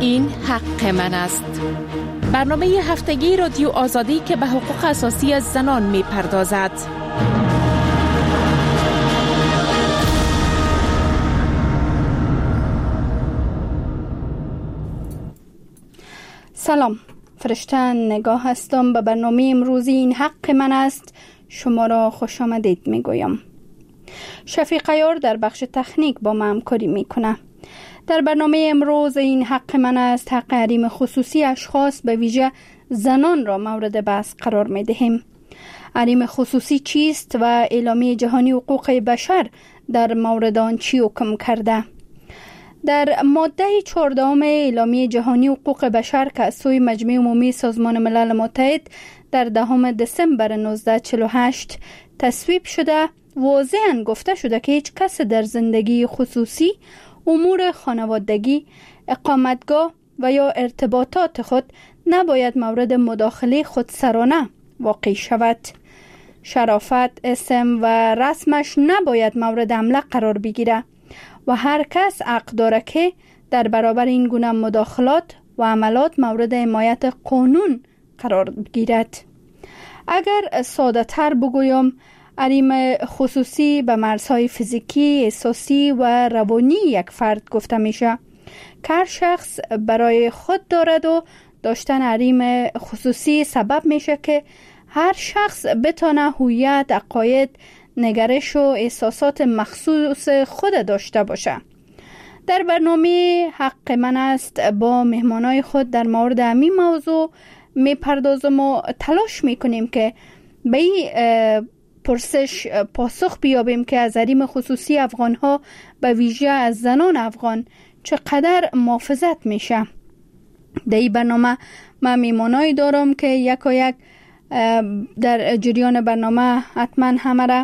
این حق من است. برنامه هفتگی رادیو آزادی که به حقوق اساسی زنان می پردازد. سلام، فرشته نگاه هستم. به برنامه امروزی این حق من است شما را خوش آمدید می گویم. شفیق عیار در بخش تکنیک با ما همکاری می کنه. در برنامه امروز این حق من است حق حریم خصوصی اشخاص به ویژه زنان را مورد بحث قرار می دهیم. حریم خصوصی چیست و اعلامیه جهانی حقوق بشر در مورد آن چی حکم کرده؟ در ماده 14 اعلامیه جهانی حقوق بشر که از سوی مجمع عمومی سازمان ملل متحد در 10 دسامبر 1948 تصویب شده، واضحاً گفته شده که هیچ کس در زندگی خصوصی، امور خانوادگی، اقامتگاه و یا ارتباطات خود نباید مورد مداخله خودسرانه واقع شود. شرافت، اسم و رسمش نباید مورد حمله قرار بگیره و هر کس حق داره که در برابر این گونه مداخلات و عملات مورد حمایت قانون قرار بگیرد. اگر ساده تر بگویم، حریم خصوصی به مرزهای فیزیکی، احساسی و روانی یک فرد گفته میشه که هر شخص برای خود دارد و داشتن حریم خصوصی سبب میشه که هر شخص بتونه هویت، عقاید، نگرش و احساسات مخصوص خود داشته باشه. در برنامه حق من است با مهمانای خود در مورد همین موضوع میپردازم و تلاش میکنیم که به این پرسش پاسخ بیابیم که از حریم خصوصی افغانها به ویژه از زنان افغان چقدر محافظت میشه. در این برنامه من مهمانایی دارم که یک در جریان برنامه حتما همه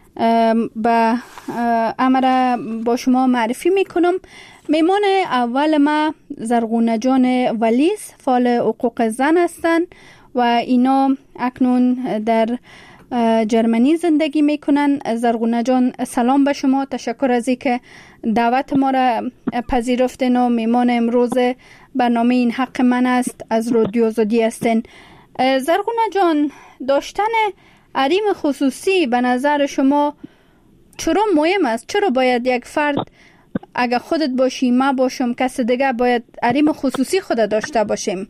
را با شما معرفی میکنم. مهمان اول ما زرغونه جان ولیز، فعال حقوق زن هستند و اینا اکنون در جرمنی زندگی میکنن. زرغونه جان، سلام به شما، تشکر از اینکه دعوت ما را پذیرفتین و مهمان امروز برنامه این حق من است از رادیو آزادی هستین. زرغونه جان، داشتن حریم خصوصی به نظر شما چرا مهم است؟ چرا باید یک فرد، اگر خودت باشی، ما باشم، کس دیگه، باید حریم خصوصی خود داشته باشیم؟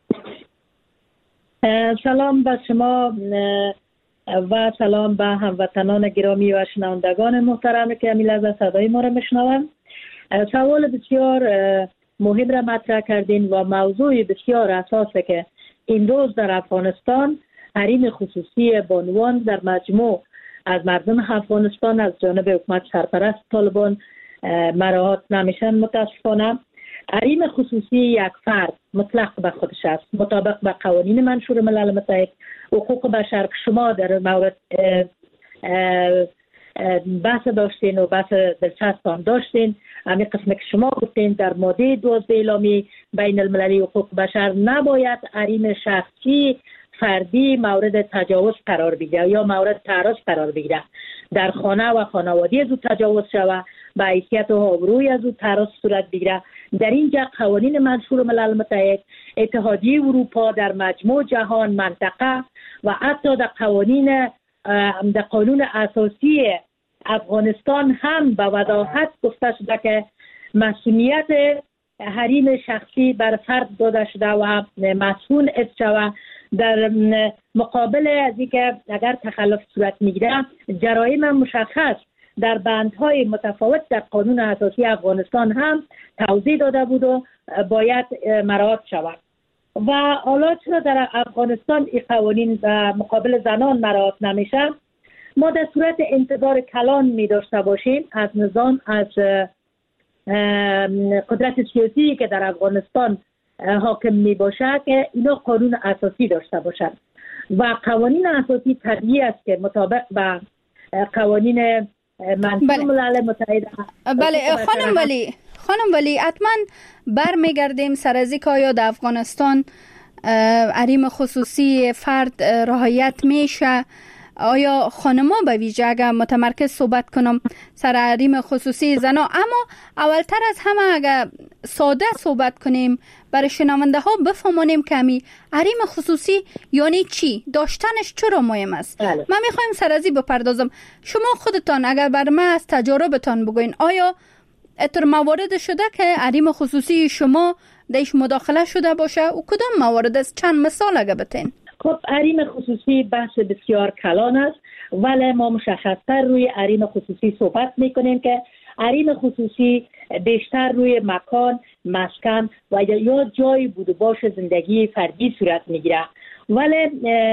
سلام به شما و سلام به هموطنان گرامی و شنوندگان محترم که امیل از صدای ما را میشنوند. سوال بسیار مهم را مطرح کردین و موضوع بسیار اساسه که این روز در افغانستان حریم خصوصی بانوان در مجموع از مردم افغانستان از جانب حکومت سرپرست طالبان مراعات نمیشن. متاسفانه حریم خصوصی یک فرد مطلق به خودش است، مطابق به قوانین منشور ملل متحد حقوق بشر که شما در مورد بحث داشتین و بحث دلچسب داشتین. همین قسمه که شما گفتین در ماده 12 اعلامیه بین المللی حقوق بشر نباید حریم شخصی فردی مورد تجاوز قرار بگیره یا مورد تعرض قرار بگیره. در خانه و خانوادگی از او تجاوز شود، به حیثیت و آبروی از او تعرض صورت بگیره. در اینجا قوانین منشور ملل متحد، اتحادیه اروپا، در مجموع جهان، منطقه و حتی در قانون اساسی افغانستان هم به وضاحت گفته شده که مسئولیت حریم شخصی بر فرد داده شده و مسئول است شود در مقابل از اینکه اگر تخلف صورت میگیره جرایم مشخص در بندهای متفاوت در قانون اساسی افغانستان هم توضیح داده بود و باید مراعات شود. و حالا چرا در افغانستان این قوانین در مقابل زنان مراعات نمیشه؟ ما در صورت انتظار کلان می داشته باشیم از نظام، از قدرت سیاسی که در افغانستان حاکم می باشه که اینا قانون اساسی داشته باشند و قوانین اساسی طبیعی است که مطابق به قوانین منشور ملل متحد. بله خانم ولی حتما برمیگردیم سر از اینکه آیا در افغانستان حریم خصوصی فرد رعایت میشه؟ آیا خانما به ویژه اگر متمرکز صحبت کنم سر حریم خصوصی زنا، اما اولتر از همه اگر ساده صحبت کنیم برای شنونده ها بفهمانیم که حریم خصوصی یعنی چی، داشتنش چرا مهم است. بله. من میخوایم سرازی بپردازم. شما خودتان اگر بر من از تجاربتان بگوین، آیا اتر موارد شده که حریم خصوصی شما دیش مداخله شده باشه و کدام موارد است؟ چند مثال اگه بتین. خب حریم خصوصی بحث بسیار کلان است، ولی ما مشخصتر روی حریم خصوصی صحبت میکنیم که حریم خصوصی بیشتر روی مکان، مسکن و یا جای بود و باش زندگی فردی صورت میگیره. ولی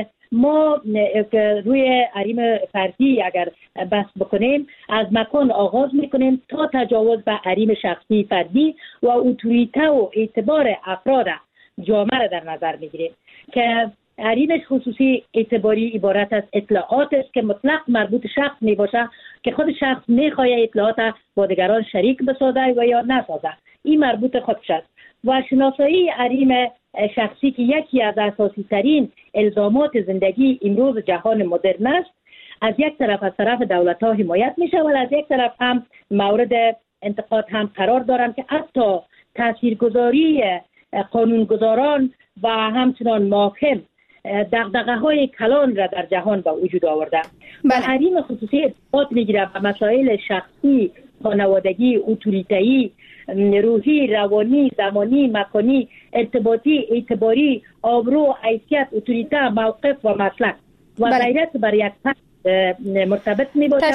ما روی حریم فردی اگر بحث بکنیم، از مکان آغاز میکنیم تا تجاوز به حریم شخصی فردی و اتوریته و اعتبار افراد جامعه را در نظر میگیریم که حریم خصوصی اعتباری عبارت از اطلاعات است که مطلق مربوط شخص می باشه که خود شخص می خواهد اطلاعات با دیگران شریک بسازه و یا نسازه. این مربوط خودش است. و شناسایی حریم شخصی که یکی از اساسی ترین الزامات زندگی امروز جهان مدرن است، از یک طرف از طرف دولت ها حمایت می شود، از یک طرف هم مورد انتقاد هم قرار دارند که حتی تاثیرگذاری قانونگذاران و همچنان محاکم دغدغه های کلان را در جهان به وجود آورده. و حریم خصوصی ارتباط میگیره به مسائل شخصی، خانوادگی، اتوریته‌ای، روحی، روانی، زمانی، مکانی، ارتباطی، اعتباری، آبرو، حیثیت، اتوریته، موقف و مسلک و غیرت بر یک مرتبط می باشه.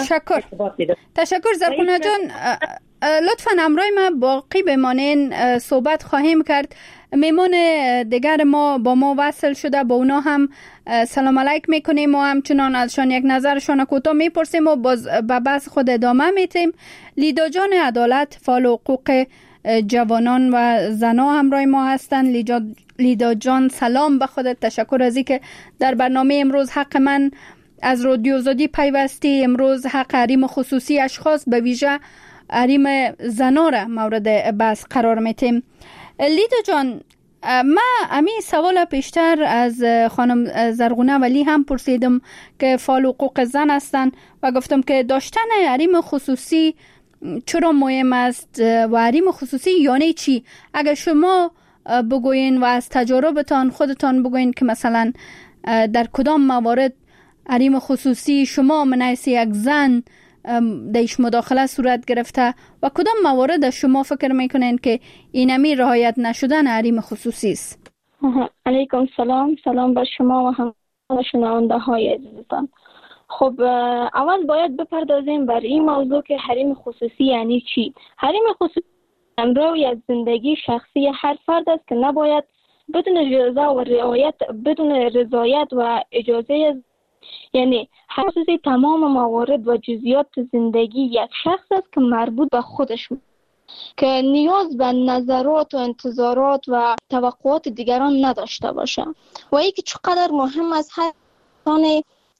تشکر زرخونه جان. لطفاً همراه ما باقی بمانین، صحبت خواهیم کرد. میمون دیگر ما با ما وصل شده، با اونا هم سلام علیک میکنیم و همچنان ازشان یک نظرشان کوتاه میپرسیم و باز به بحث خود ادامه میتیم. لیدا جان عدالت، فعال حقوق جوانان و زنا همراه ما هستند. لیدا جان سلام به خودت، تشکر از اینکه در برنامه امروز حق من از رادیو آزادی پیوستی. امروز حق حریم خصوصی اشخاص به ویژه حریم زنا را مورد بحث قرار میتیم. لیدا جان، ما همین سوال پیشتر از خانم زرغونه ولی هم پرسیدم که فعال حقوق زن هستن و گفتم که داشتن حریم خصوصی چرا مهم است و حریم خصوصی یعنی چی؟ اگر شما بگوین و از تجربتان خودتان بگوین که مثلا در کدام موارد حریم خصوصی شما من حیث یک زن دیش مداخله صورت گرفته و کدام موارد شما فکر میکنین که اینمی رعایت نشدن حریم خصوصی است؟ علیکم سلام بر شما و هم شنونده های عزیزتان. خب اول باید بپردازیم بر این موضوع که حریم خصوصی یعنی چی. حریم خصوصی امروی از زندگی شخصی هر فرد است که نباید بدون رضا و رعایت، بدون رضایت و اجازه، یعنی خصوصی تمام موارد و جزئیات زندگی یک شخص است که مربوط به خودش، که نیاز به نظرات و انتظارات و توقعات دیگران نداشته باشه. و اینکه چقدر مهم است هر انسان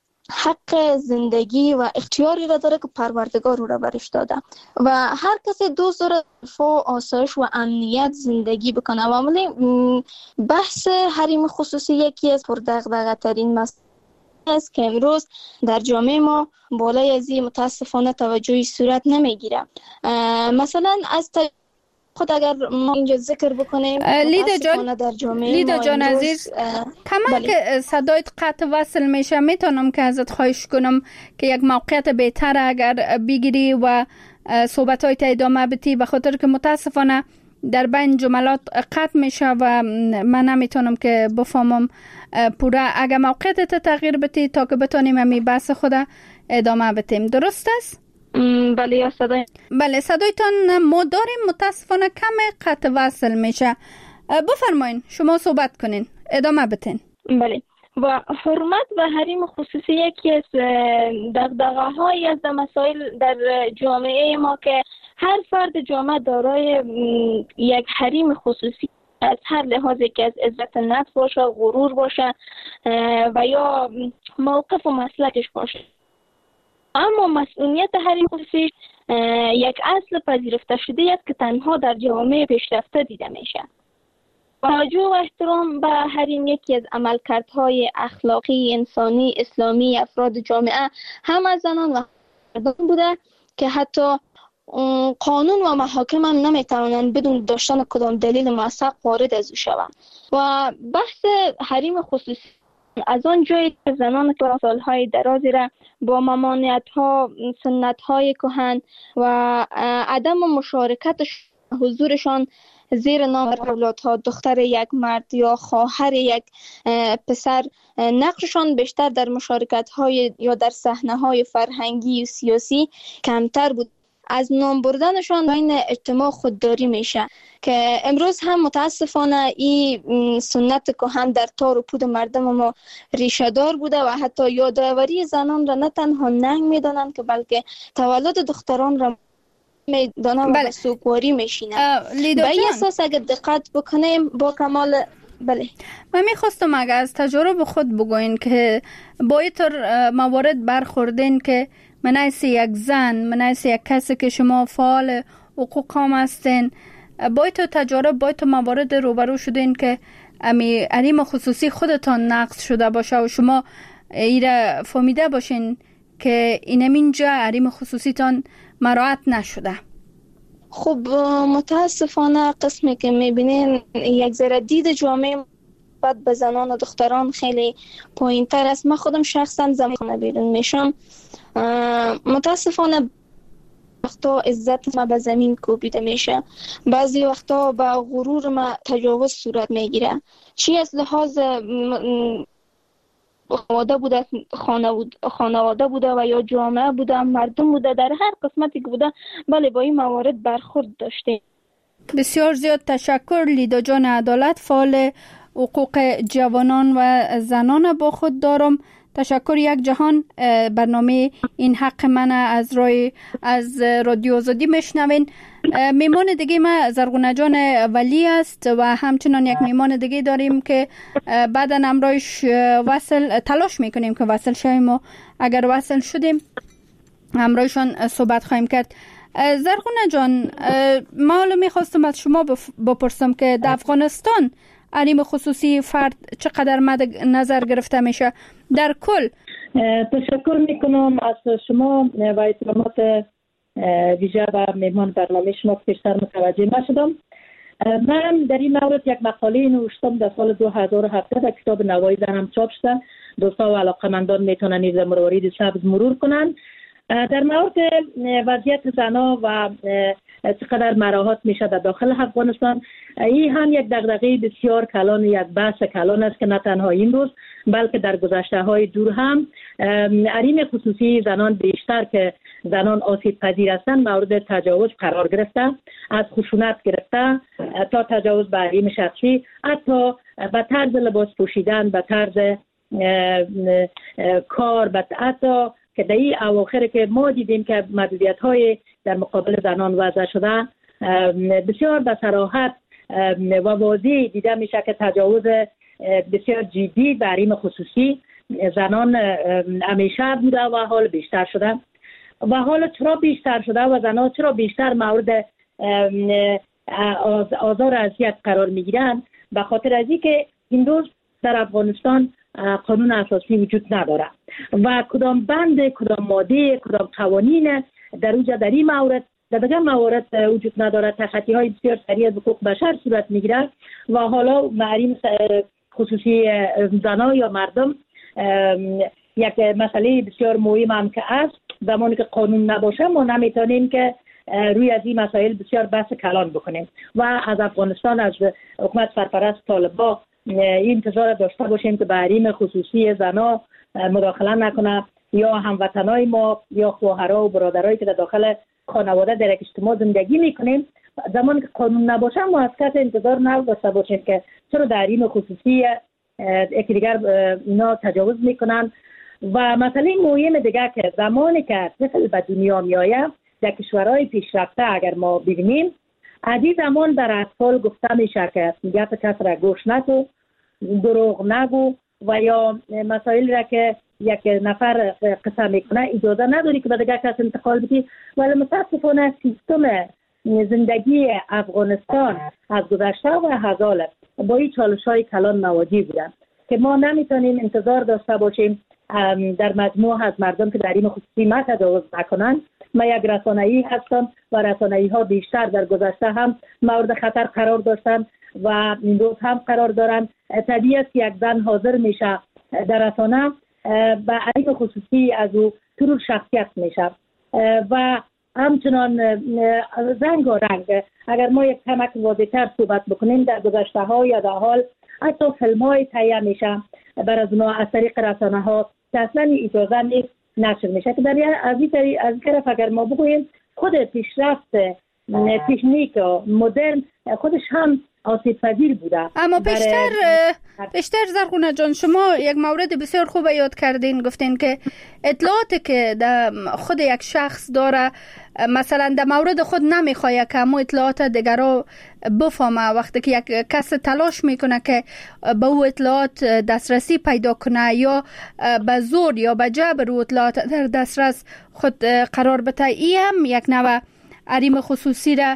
حق زندگی و اختیاری را داره که پروردگار او را برش داده و هر کسی دوست داره رفاه، آسایش و امنیت زندگی بکنه. و عملی بحث حریم خصوصی یکی از پردغدغه ترین مسائل است که امروز در جامعه ما بالای از این متاسفانه توجهی صورت نمیگیره. مثلا از خود اگر ما اینجا ذکر بکنیم، لیدا جان عزیز، کما که صدایت قطع وصل میشه، میتونم که ازت خواهش کنم که یک موقعیت بهتر اگر بگیری و صحبت‌هایت ادامه بدی، به خاطر که متاسفانه در بین جملات قطع میشه و من نمیتونم که بفهمم پورا. اگر موقعیت تغییر بدی تا که بتونیم همین بحث خود ادامه بدیم. درست است؟ بله صدایتان ما داریم، متاسفانه کم قطع وصل میشه. بفرمایین، شما صحبت کنین، ادامه بدین. بله. و حرمت و حریم خصوصی یکی از دغدغه‌های از مسائل در جامعه ما که هر فرد جامعه دارای یک حریم خصوصی از هر لحاظی که از عزت نفس باشه، غرور باشه و یا موقف و مسلکش باشه. اما مسئولیت حریم خصوصی یک اصل پذیرفته شده است که تنها در جوامع پیشرفته دیده میشه. توجه و احترام به حریم یکی از عملکردهای اخلاقی، انسانی، اسلامی افراد جامعه هم از زنان و مردان بوده که حتی قانون و محاکم هم نمیتوانند بدون داشتن کدام دلیل موثق وارد از او شوند. و بحث حریم خصوصی از آن جایی که زنان که سالهای درازی را با ممانعت ها، سنت های کهن و عدم مشارکت حضورشان زیر نام اولادها، دختر یک مرد یا خواهر یک پسر، نقششان بیشتر در مشارکت های یا در صحنه های فرهنگی و سیاسی کمتر بود. از نام بردنشان بین اجتماع خودداری میشه که امروز هم متاسفانه این سنت کهن در تار و پود مردم ما ریشه دار بوده و حتی یادآوری زنان را نه تنها ننگ میدانن که بلکه تولد دختران را میدانن و به سوگواری میشینن. به این اساس اگر دقت بکنیم با کمال بله. من میخواستم اگر از تجربه خود بگوین که با اینطور موارد برخوردین که من حیث یک زن، من حیث یک کسی که شما فعال حقوق هم هستین، با اینطور تجربه، با اینطور موارد روبرو شدین که حریم خصوصی خودتان نقض شده باشه و شما ایره فهمیده باشین که اینجا حریم خصوصیتان مراعات نشده. خب متاسفانه قسمی که میبینین یک ذره دید جامعه بعد به زنان و دختران خیلی پایین تر است. من خودم شخصا زمان بیرون میشم، متاسفانه وقتا عزت ما به زمین کوبیده میشه، بعضی وقتا به غرور ما تجاوز صورت میگیره، چی از لحاظ خانواده بوده و یا جامعه بوده، مردم بوده، در هر قسمتی که بوده بله با این موارد برخورد داشته. بسیار زیاد تشکر لیدا جان عدالت، فعال حقوق جوانان و زنان با خود دارم. تشکر یک جهان. برنامه این حق من از رادیو آزادی میشنوین. میمان دیگه ما زرغونه جان ولی است و همچنان یک میمان دیگه داریم که بعدا امرایش تلاش میکنیم که وصل شویم و اگر وصل شدیم امرایشان صحبت خواهیم کرد. زرغونه جان، ما حالا میخواستم از شما بپرسم که در افغانستان حریم خصوصی فرد چقدر مد نظر گرفته میشه در کل؟ تشکر میکنم از شما و احترامات ویژه و مهمان برنامه شما که بیشتر متوجه نشدم. من در این مورد یک مقاله نوشتم در سال 2017 در کتاب نوای زنم چاپ شده. دوستا و علاقمندان میتونن نیز مروارید سبز مرور کنن در مورد وضعیت زنا و چقدر مراحت میشه در داخل افغانستان. این هم یک دغدغه بسیار کلان، یک بحث کلان است که نه تنها این روز بلکه در گذشته های دور هم حریم خصوصی زنان بیشتر که زنان آسیب پذیر هستند مورد تجاوز قرار گرفته، از خشونت گرفته تا تجاوز به حریم شخصی، حتی به طرز لباس پوشیدن، به طرز کار، حتی که در این اواخر که ما دیدیم که محدودیت‌های در مقابل زنان وضع شده بسیار به صراحت و واضح دیده میشه که تجاوز بسیار جدی به حریم خصوصی زنان همیشه بوده و حال بیشتر شده. و حالا چرا بیشتر شده و زنان چرا بیشتر مورد آزار اذیت قرار میگیرن؟ به خاطر از اینکه این روز در افغانستان قانون اساسی وجود نداره و کدام بند، کدام ماده، کدام قوانین در اونجا در این مورد در دیگر موارد وجود نداره. تخطی های بسیار سریع از حقوق بشر صورت میگیره و حالا حریم خصوصی زنان یا مردم یک مسئله بسیار مهم هم که است. زمانی که قانون نباشه ما نمیتونیم که روی از این مسائل بسیار بحث کلان بکنیم و از افغانستان، از حکومت سرپرست طالبان انتظار داشته باشیم که به حریم خصوصی زنا مداخله نکنه یا هموطنای ما یا خواهرها و برادرایی که در داخل خانواده در یک اجتماع زندگی میکنیم. زمانی که قانون نباشه ما از کس انتظار نداشته باشیم که چرا در حریم خصوصی یکی دیگر اینا تجاوز میکنن. و مسئله مهم دیگه که زمانی که طفل به دنیا میآید در کشورهای پیشرفته اگر ما ببینیم، از این زمان در اطفال گفته میشه که گپ کس را گوش نکن، دروغ نگو و یا مسائل را که یک نفر قصه میکنه اجازه نداری که به دیگر کس انتقال بدی. ولی متاسفانه سیستم زندگی افغانستان از گذشته و هزار با این چالش‌های کلان مواجه بودن که ما نمیتونیم انتظار داشته باشیم در مجموع از مردم که در حریم خصوصی ما تجاوز نکنن من یک رسانه‌ای هستم و رسانه‌ای ها بیشتر در گذشته هم مورد خطر قرار داشتن و امروز هم قرار دارن. طبیعی است یک زن حاضر میشه در رسانه به عین خصوصی از او ترور شخصیت میشه و همچنان رنگ و رنگ. اگر ما یک کمک واضح‌تر صحبت بکنیم، در گذشته ها یا در حال حتی فیلم های تهیه میشه بر از اونها از طریق رسانه ها که اصلا اجازه نیست نشر میشه، که در از این طرف اگر ما بگوییم خود پیشرفت تکنیک و مدرن خودش هم آسیب پذیر بوده. اما بیشتر زرغونه جان، شما یک مورد بسیار خوب یاد کردین، گفتین که اطلاعاتی که در خود یک شخص داره مثلا در مورد خود نمیخواد که همون اطلاعات دیگرها بفهمه. وقتی که یک کس تلاش میکنه که به او اطلاعات دسترسی پیدا کنه یا به زور یا به جبر او اطلاعات در دسترس خود قرار بده، این هم یک نوع حریم خصوصی را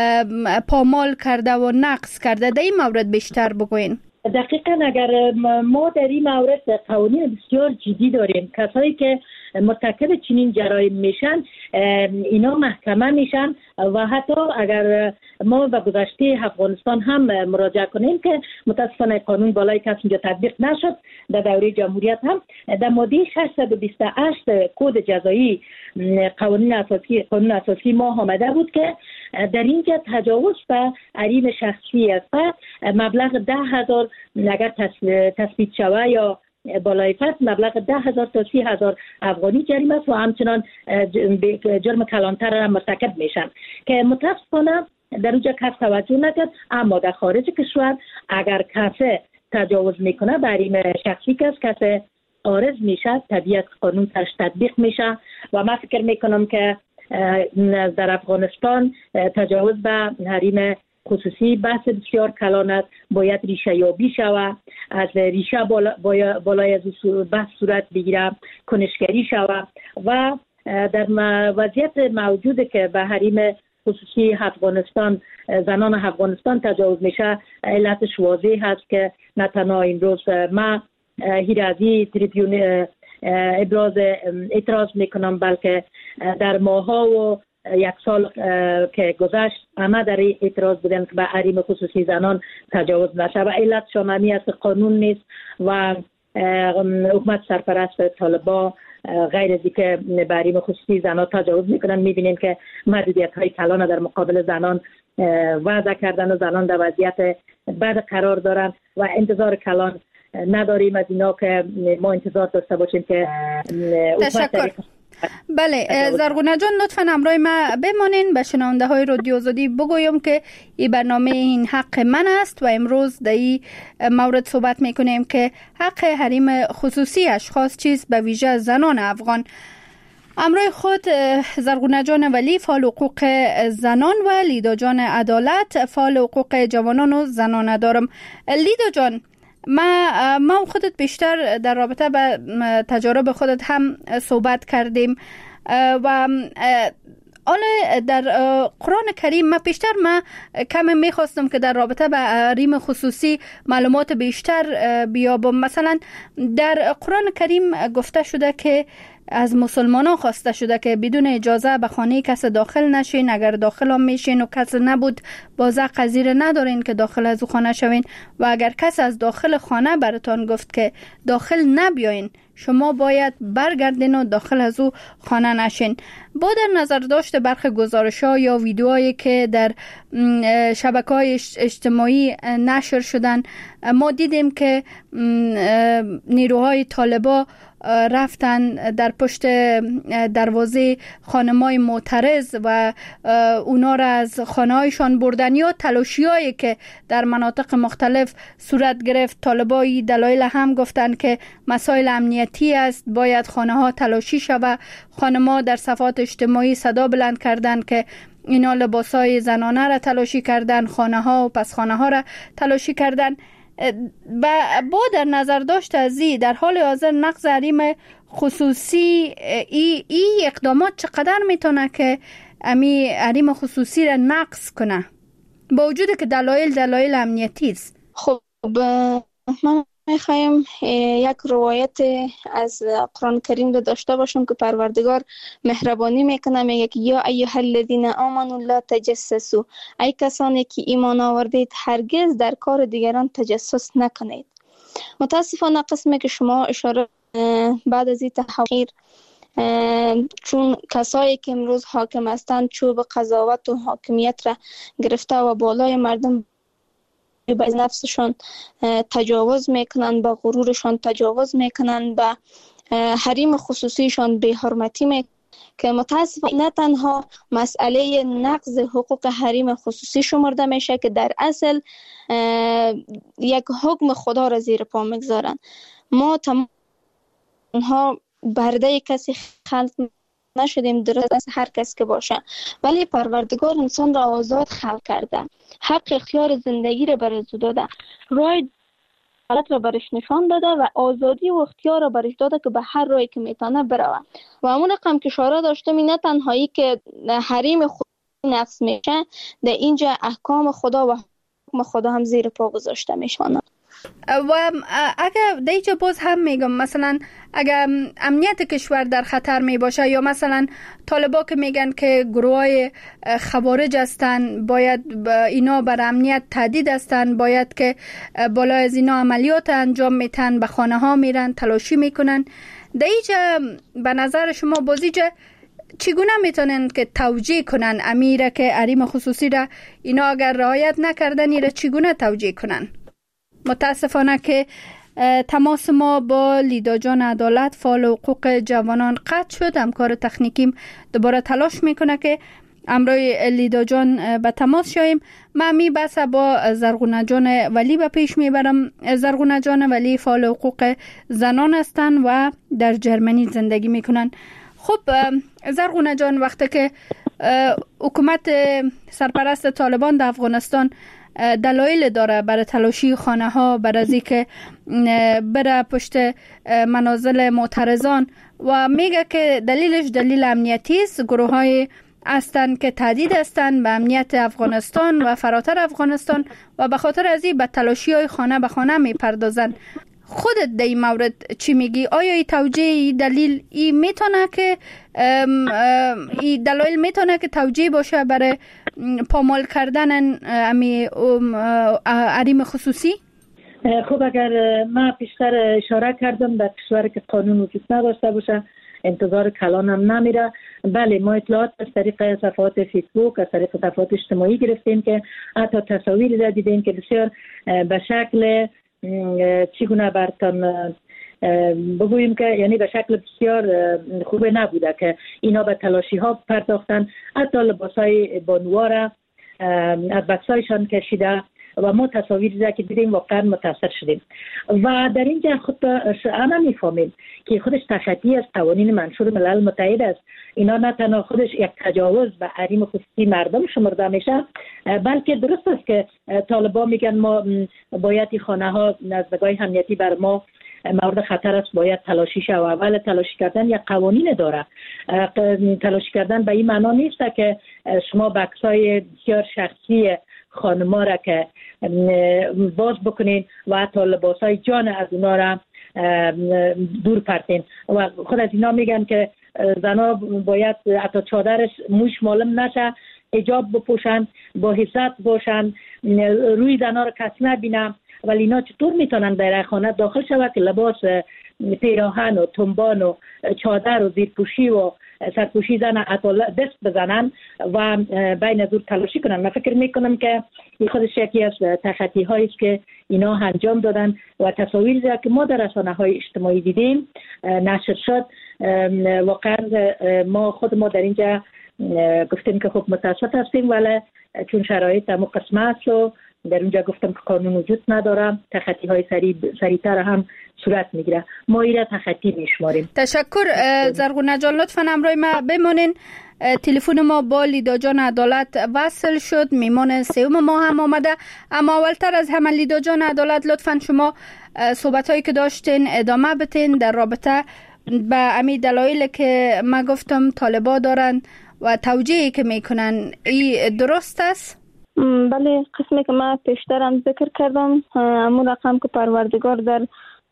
پامال کرده و نقض کرده. در این مورد بیشتر بگوین. دقیقاً اگر ما در این مورد قوانین بسیار جدی داریم، کسایی که مرتکب چنین جرایم میشن اینا محکمه میشن و حتی اگر ما به گذشته افغانستان هم مراجعه کنیم که متاسفانه قانون بالای کس اینجا تطبیق نشد، در دوره جمهوریت هم در ماده 628 کد جزایی قانون اساسی ما آمده بود که در اینجا تجاوز به حریم شخصی است مبلغ 10,000 اگر تثبیت شود یا بالای فصل مبلغ 10,000 تا 30,000 افغانی جریمه است و همچنان جرم کلانتر را مرتکب میشن که متاسفانه در اونجا کس توجه نکرد. اما در خارج کشور اگر کسی تجاوز میکنه به حریم شخصی کسی عارض میشه، طبیعت قانون ترش تطبیق میشه و من فکر میکنم که در افغانستان تجاوز به حریم خصوصی بحث بسیار کلان است، باید ریشه یابی شود، از ریشه بالای از بحث صورت بگیره، کنشگری شود و در وضعیت موجوده که به حریم خصوصی افغانستان زنان افغانستان تجاوز میشه، علتش واضح هست که نه تنها امروز ما هیرازی تریبیون ابراز اعتراض میکنم، بلکه در ماها و یک سال که گذشت همه در اعتراض بودن که به حریم خصوصی زنان تجاوز نشه و علت شاممی است قانون نیست و حکومت سرپرست طالبان غیر از اینکه به حریم خصوصی زنان تجاوز میکنن، میبینیم که محدودیت های کلان در مقابل زنان وضع کردن و زنان در وضعیت بد قرار دارن و انتظار کلان نداریم از اینا که ما انتظار داشته باشیم که تشکر. بله زرغونه جان، لطفا همراه ما بمانین. به شنونده های رادیو آزادی بگویم که این برنامه این حق من است و امروز در این مورد صحبت میکنیم که حق حریم خصوصی اشخاص چیست، به ویژه زنان افغان. همراه خود زرغونه جان ولی، فعال حقوق زنان، و لیدا جان عدالت، فعال حقوق جوانان و زنان دارم. لیدا جان، ما خودت بیشتر در رابطه با تجارب خودت هم صحبت کردیم و حالا در قرآن کریم ما کم میخواستم که در رابطه با حریم خصوصی معلومات بیشتر بیابم. مثلا در قرآن کریم گفته شده که از مسلمانان خواسته شده که بدون اجازه به خانه کس داخل نشین، اگر داخل هم میشین و کس نبود بازه قضیره ندارین که داخل از خانه شوین و اگر کس از داخل خانه براتان گفت که داخل نبیاین، شما باید برگردین و داخل از او خانه نشین. با در نظر داشت برخی گزارش‌ها یا ویدیوهایی که در شبکه‌های اجتماعی نشر شدن، ما دیدیم که نیروهای طالبان رفتن در پشت دروازه خانم‌های معترض و اونا را از خانه‌هایشان بردن یا تلاشی‌هایی که در مناطق مختلف صورت گرفت. طالبای دلایل هم گفتند که مسائل امنیتی است، باید خانه‌ها تلاشی شود. خانم‌ها در صفحات اجتماعی صدا بلند کردند که اینا لباسای زنانه را تلاشی کردن، خانه‌ها و پس خانه‌ها را تلاشی کردن. با در نظر داشت از در حال حاضر نقض حریم خصوصی ای اقدامات چقدر میتونه که امی حریم خصوصی را نقض کنه با وجود که دلایل امنیتی است؟ خب من میخوایم یک روایت از قرآن کریم رو داشته باشیم که پروردگار مهربانی میکنه، میگه که یا ایها الذین آمنوا لا تجسسوا، ای کسانی که ایمان آوردید هرگز در کار دیگران تجسس نکنید. متاسفانه قسمی که شما اشاره بعد از این تحقیر، چون کسایی که امروز حاکم هستند چوب قضاوت و حاکمیت را گرفته و بالای مردم به نفسشان تجاوز میکنن، به غرورشان تجاوز میکنن، به حریم خصوصیشان بی حرمتی میکنن، که متاسفانه نه تنها مسئله نقض حقوق حریم خصوصی شمرده میشه که در اصل یک حکم خدا را زیر پا میگذارن. ما تمامها برده کسی خلق نشدیم، درست از هر کس که باشه، ولی پروردگار انسان را آزاد خلق کرده، حق اختیار زندگی را برش داده، راه حالت را برش نشان داده و آزادی و اختیار را برش داده که به هر راهی که میتونه بروه. و همون رقم که اشاره داشتم، این نه تنهایی که حریم خدا نقض میشه، در اینجا احکام خدا و حکم خدا هم زیر پا گذاشته میشونه. و اگر دیجا باز هم میگم مثلا اگر امنیت کشور در خطر می باشه، یا مثلا طالبا که میگن که گروه خوارج هستن، باید اینا بر امنیت تهدید هستن، باید که بالا از اینا عملیات انجام میتن، به خانه ها میرن، تلاشی میکنن. دیجا به نظر شما بازیجا چگونه میتونن که توجیه کنن امیره که حریم خصوصی را اینا اگر رعایت نکردن ایره چگونه توجیه کنن؟ متاسفانه که تماس ما با لیدا جان عدالت فعال حقوق جوانان قطع شد. همکار تکنیکیم دوباره تلاش میکنه که امروی لیدا جان به تماس شویم. من می بس با زرغونه جان ولی به پیش میبرم. زرغونه جان ولی فعال حقوق زنان هستن و در جرمنی زندگی میکنن. خب زرغونه جان، وقتی که حکومت سرپرست طالبان در افغانستان دلایل داره برای تلاشی خانه ها، برای از اینکه بره پشت منازل معترضان و میگه که دلیلش دلیل امنیتی است، گروه های هستند که تهدید هستند به امنیت افغانستان و فراتر افغانستان و به خاطر از این به تلاشی های خانه به خانه میپردازن. خودت در این مورد چی میگی؟ آیا این توجیه دلیل این میتونه که این دلایل میتونه که توجیه باشه برای پامال کردن حریم خصوصی؟ خب اگر من پیشتر اشاره کردم در کشوری که قانون وجود نداشته باشه انتظار کلان هم نمیره. بله، ما اطلاعات از طریق صفحات فیسبوک، از طریق صفحات اجتماعی گرفتیم که حتی تصاویری را دیدیم که بسیار به شکل چگونه برتان بگوییم که یعنی به شکل بسیار خوب نبوده که اینا به تلاشی ها پرداختن، حتی لباسای بانوارا از بکسایشان کشیده و ما تصاویری را که دیدیم واقعا متاثر شدیم. و در اینجا خود انا میفهمیم که خودش تخطی از قوانین منشور ملل متحد است. اینا نه تنها خودش یک تجاوز به حریم خصوصی مردم شمرده میشه، بلکه درست است که طالبان میگن ما باید خانه ها از نگاه امنیتی بر ما مورد خطر است، باید تلاشی شود. اول تلاشی کردن یک قوانین داره. تلاشی کردن به این معنا نیست که شما بکسای بسیار شخصی خانما را که باز بکنین و حتی لباسای جان از اونا را دور پرتین. و خود از اینا میگن که زنا باید حتی چادرش موش معلوم نشه، حجاب بپوشن، با حفظت باشن، روی زنا را کسی نبینن. ولی اینا چطور میتونن در خانه داخل شود که لباس پیراهن و تنبان و چادر و زیرپوشی و سرپوشی زنن، دست بزنن و بین زور تلاشی کنن؟ من فکر میکنم که این خودش یکی از تخطی هایی است که اینا انجام دادن و تصاویری که ما در رسانه های اجتماعی دیدیم نشر شد. واقعا ما در اینجا گفتیم که خب متاسف هستیم، ولی چون شرایط همون قسمه است و در اونجا گفتم که قانون وجود نداره، تخطی های سریعتر هم صورت میگیره. ما ایره تخطی میشماریم. تشکر زرغونه جان، لطفا همراه ما بمانین. تلفن ما با لیدا جان عدالت وصل شد، میمان سوم ما هم آمده. اما اولتر از همه لیدا جان عدالت، لطفا شما صحبت هایی که داشتین ادامه بتین در رابطه به امی دلایلی که ما گفتم طالبا دارن و توجیهی که میکنن. ای درست است؟ بله، قسمی که من پیشترم ذکر کردم، همون رقم که پروردگار در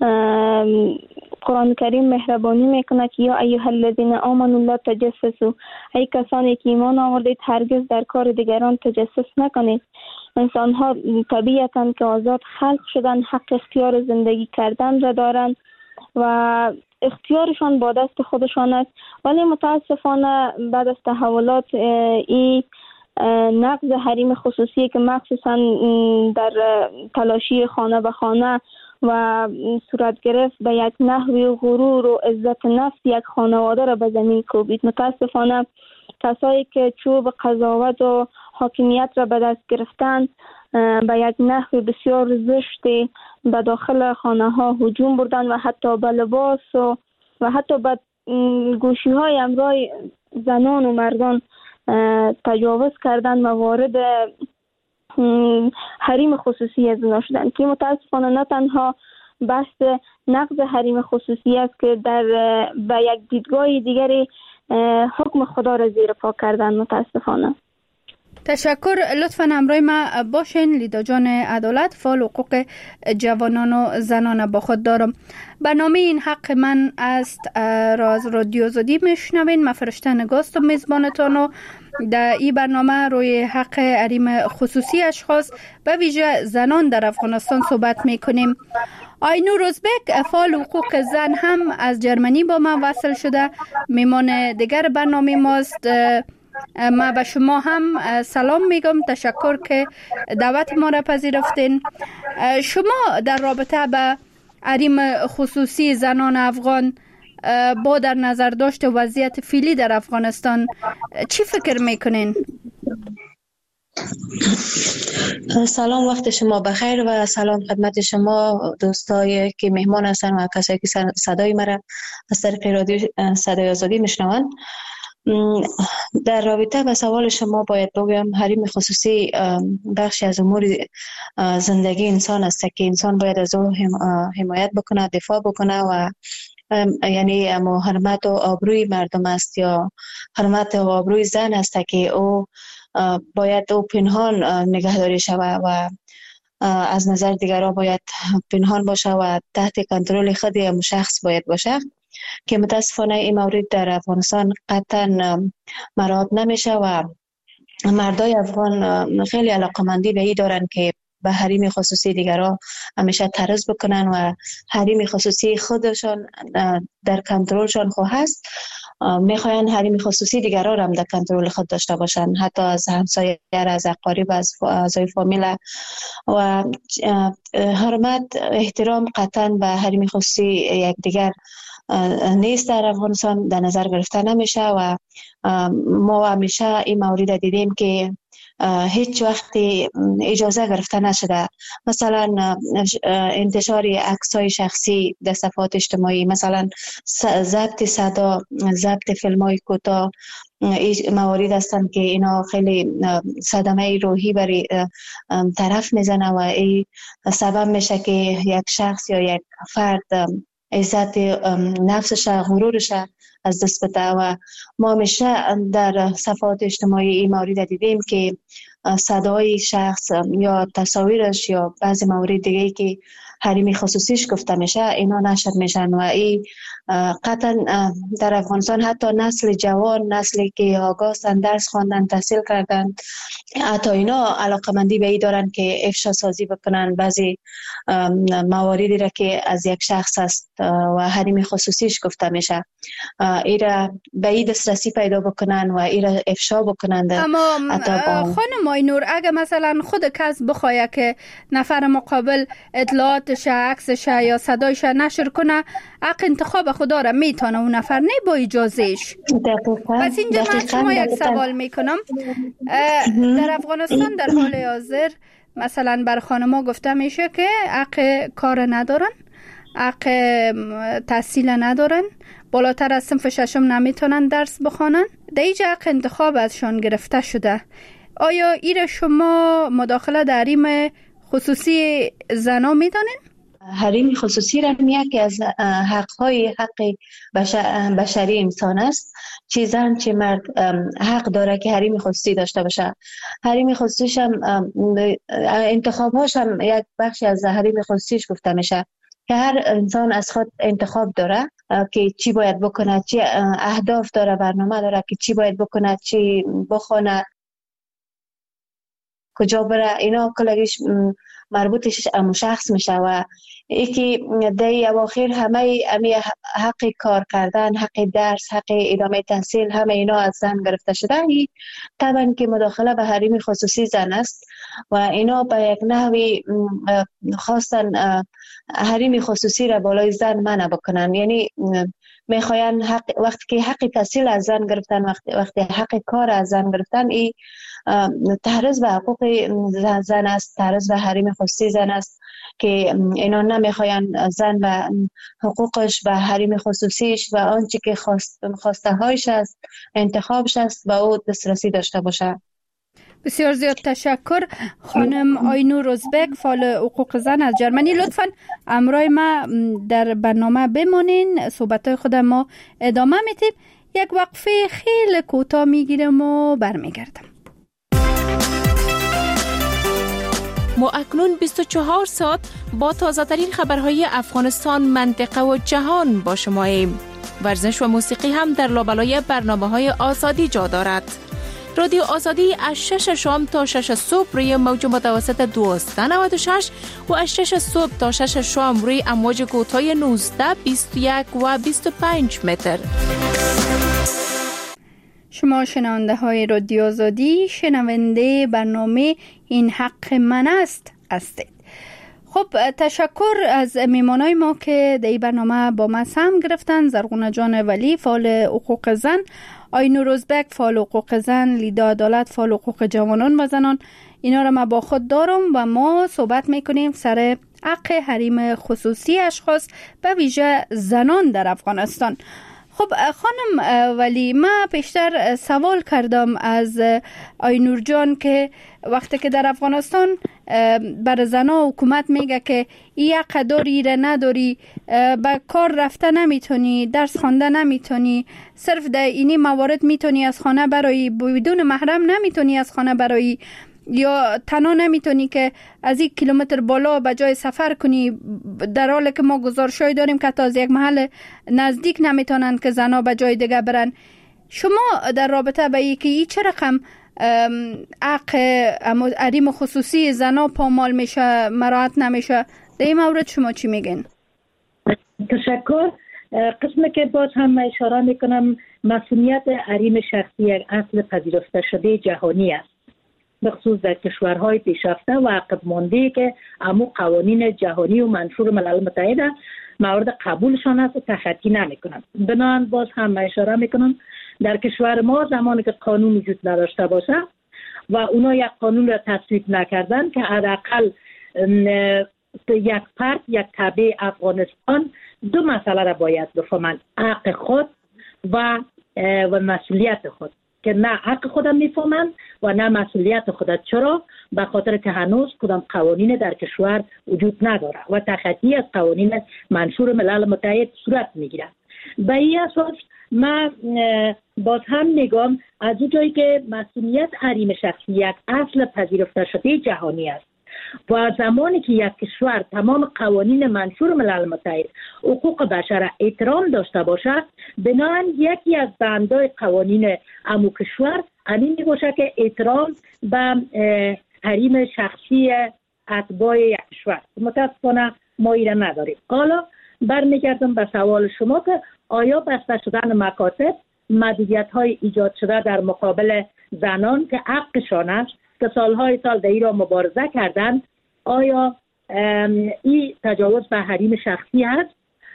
قرآن کریم مهربانی میکنه که یا ایها الذین آمنوا لا تجسسوا، ای کسانی که ایمان آوردید هرگز در کار دیگران تجسس نکنید. انسان ها طبیعتاً که آزاد خلق شدن، حق اختیار زندگی کردن را دارند و اختیارشان با دست خودشان است، ولی متاسفانه بعد از تحولات این نقض حریم خصوصی که مخصوصا در تلاشی خانه به خانه و صورت گرفت به یک نحوی غرور و عزت نفس یک خانواده را به زمین کوبید. متاسفانه کسایی که چوب قضاوت و حاکمیت را به دست گرفتن به یک نحو بسیار زشتی به داخل خانه ها هجوم بردن و حتی به لباس و حتی به گوشی های امراه زنان و مردان تجاوز کردن و وارد حریم خصوصی از اونا شدن که متاسفانه نه تنها بحث نقض حریم خصوصی است که به یک دیدگاه دیگری حکم خدا را زیر پا کردن. متاسفانه. تشکر. لطفاً همراه ما باشین. لیدا جان عدالت، فعال حقوق جوانان و زنان با خود دارم. برنامه این حق من است را از رادیو آزادی میشنوین. من فرشته نگاست و میزبانتان و در این برنامه روی حق حریم خصوصی اشخاص به ویژه زنان در افغانستان صحبت میکنیم. آینور روزبک، فعال حقوق زن، هم از جرمنی با من وصل شده، میمان دیگر برنامه ماست. ما به شما هم سلام میگم. تشکر که دعوت ما را پذیرفتین. شما در رابطه به حریم خصوصی زنان افغان با در نظر داشت وضعیت فعلی در افغانستان چی فکر میکنین؟ سلام، وقت شما بخیر و سلام خدمت شما دوستایی که مهمان هستن و کسایی که صدای مرا از طریق رادیو صدای آزادی میشنوند. در رابطه با سوال شما باید بگویم حریم خصوصی بخشی از امور زندگی انسان است که انسان باید از او حمایت بکنه، دفاع بکنه و یعنی حرمت و آبروی مردم است یا حرمت و آبروی زن است که او باید او پنهان نگهداری شود و از نظر دیگران باید پنهان باشه و تحت کنترل خود هم شخص باید باشه که متاسفانه این مورد در افغانستان قطعا مراعات نمیشه و مردای افغان خیلی علاقمندی به این دارن که به حریم خصوصی دیگران همیشه تعرض بکنن و حریم خصوصی خودشان در کنترلشان خو هست، میخواین حریم خصوصی دیگران هم در کنترل خود داشته باشن، حتی از همسایه، از اقارب، از اعضای فامیل و حرمت احترام قطعا به حریم خصوصی یکدیگر نیست در افغانستان در نظر گرفته نمیشه و ما همیشه این مورد دیدیم که هیچ وقتی اجازه گرفته نشده. مثلا انتشار عکس‌های شخصی در صفحات اجتماعی، مثلا ضبط صدا، ضبط فیلم‌های کوتاه، این موارد هستند که اینا خیلی صدمه روحی برای طرف میزنه و این سبب میشه که یک شخص یا یک فرد عزت نفسش، غرورش از دست بده و ما همیشه در صفحات اجتماعی این مورد دیدیم که صدای شخص یا تصاویرش یا بعضی موارد دیگه که حریم خصوصیش گفته میشه اینا نشر میشن و این قطعا در افغانستان حتی نسل جوان، نسلی که آگاهن، درس خواندن، تحصیل کردن، حتی اینا علاقمندی به این دارن که افشا سازی بکنن بعضی مواردی را که از یک شخص است و حریم خصوصیش گفته میشه، ایرا به این دسترسی پیدا بکنن و ایرا افشا بکنن. اما خانم آینور، اگه مثلا خود کس بخواه که نفر مقابل اطلاعاتش، عکسش یا صدایش نشر کنه، حق انتخاب خدا را میتونه اون نفر، نه با اجازهش. پس اینجا من شما یک سوال میکنم. در افغانستان در حال حاضر مثلا بر خانما گفته میشه که حق کار ندارن، حق تحصیل ندارن، بالاتر از صنف ششم نمیتونن درس بخوانن، در اینجا حق انتخاب ازشان گرفته شده. آیا ایره شما مداخله در حریم خصوصی زنا میدانین؟ حریم خصوصی را یکی از حق بشری انسان است. چه زن چه مرد حق داره که حریم خصوصی داشته باشه. حریم خصوصیش هم انتخابهاش هم یک بخشی از حریم خصوصیش گفته میشه که هر انسان از خود انتخاب داره که چی باید بکنه، چی اهداف داره، برنامه داره که چی باید بکنه، چی بخونه، کجا بره. اینا کلگیش مربوطش شخص میشه و یکی در اواخر همه حق کار کردن، حق درس، حق ادامه تحصیل، همه اینا از زن گرفته شده. این طبعا که مداخله به حریم خصوصی زن است و اینا به یک نحوی خواستن حریم خصوصی را بالای زن منع بکنن. یعنی میخواین وقتی که حق تحصیل از زن گرفتن، وقتی حق کار از زن گرفتن، این تحریض به حقوق زن است، تحریض به حریم خصوصی زن است که اینا نمیخواین زن و حقوقش و حریم خصوصیش و آنچه که خواسته هایش است، انتخابش است، با او دسترسی داشته باشه. بسیار زیاد تشکر خانم آینور ازبک، فعال حقوق زن از جرمنی. لطفاً همراه ما در برنامه بمانین، صحبت‌های خود ما ادامه میدیم. یک وقفه خیلی کوتاه میگیرم و برمیگردم. ما اکنون 24 ساعت با تازه‌ترین خبرهای افغانستان، منطقه و جهان با شماییم. ورزش و موسیقی هم در لابلای برنامه‌های آزادی جا دارد. رادیو آزادی از 6 شام تا 6 صبح روی موج متوسط 1296 و از 6 صبح تا 6 شام روی امواج کوتاه 19، 21 و 25 متر. شما شنونده های رادیو آزادی، شنونده برنامه این حق من است هستید. خب تشکر از میمانای ما که در این برنامه با ما سهم گرفتن. زرغونه جان ولی، فعال حقوق زن، آینور ازبک، فعال حقوق زن، لیدا عدالت، فعال حقوق جوانان و زنان. اینا را ما با خود دارم و ما صحبت میکنیم سر حق حریم خصوصی اشخاص به ویژه زنان در افغانستان. خب خانم ولی، ما پیشتر سوال کردم از آینور جان که وقتی که در افغانستان بر زنها حکومت میگه که این حق داری را نداری، به کار رفته نمیتونی، درس خوانده نمیتونی، صرف در اینی موارد میتونی از خانه برایی، بدون محرم نمیتونی از خانه برایی، یا تنها نمیتونی که از 1 کیلومتر بالا به جای سفر کنی، در حالی که ما گزارشایی داریم که تا از یک محل نزدیک نمیتونن که زنها به جای دیگه برن. شما در رابطه با اینکه چه رقم حق حریم خصوصی زنها پامال میشه، مراعات نمیشه، در این مورد شما چی میگین؟ تشکر. قسمی که باز هم اشاره میکنم، مسئولیت حریم شخصی یک اصل پذیرفته شده جهانی است، بخصوص در کشورهای پیشرفته و عقب مانده که امو قوانین جهانی و منشور ملل متحد مورد قبولشان است و تخطی نمیکنند. بنابراین باز هم اشاره میکنم در کشور ما زمانی که قانون وجود نداشته باشه و اونا یک قانون را تصویب نکردن که حداقل یک فرد، یک تبع افغانستان 2 مسئله را باید بفهمند: حق خود و مسئولیت خود، که نه حق خودم میفهمند و نه مسئولیت خودت. چرا؟ به خاطر که هنوز کدام قوانین در کشور وجود نداره و تخطی از قوانین منشور ملل متحد صورت میگیرد. به این اساس من باز هم میگم از اون جایی که مسئولیت حریم شخصی یک اصل پذیرفته شده جهانی است و زمانی که یک کشور تمام قوانین منشور ملل متحد حقوق بشر احترام داشته باشد، بنابراین یکی از بندهای قوانین امو کشور همین میباشه که احترام به حریم شخصی اتباع یک کشور. متاسفانه ما ایره نداریم. حالا برمیگردم به سوال شما که آیا بسته شدن مکاتب، محدودیت های ایجاد شده در مقابل زنان که حقشان است، که سالهای سال در ایران مبارزه کردن، آیا این تجاوز به حریم شخصی هست؟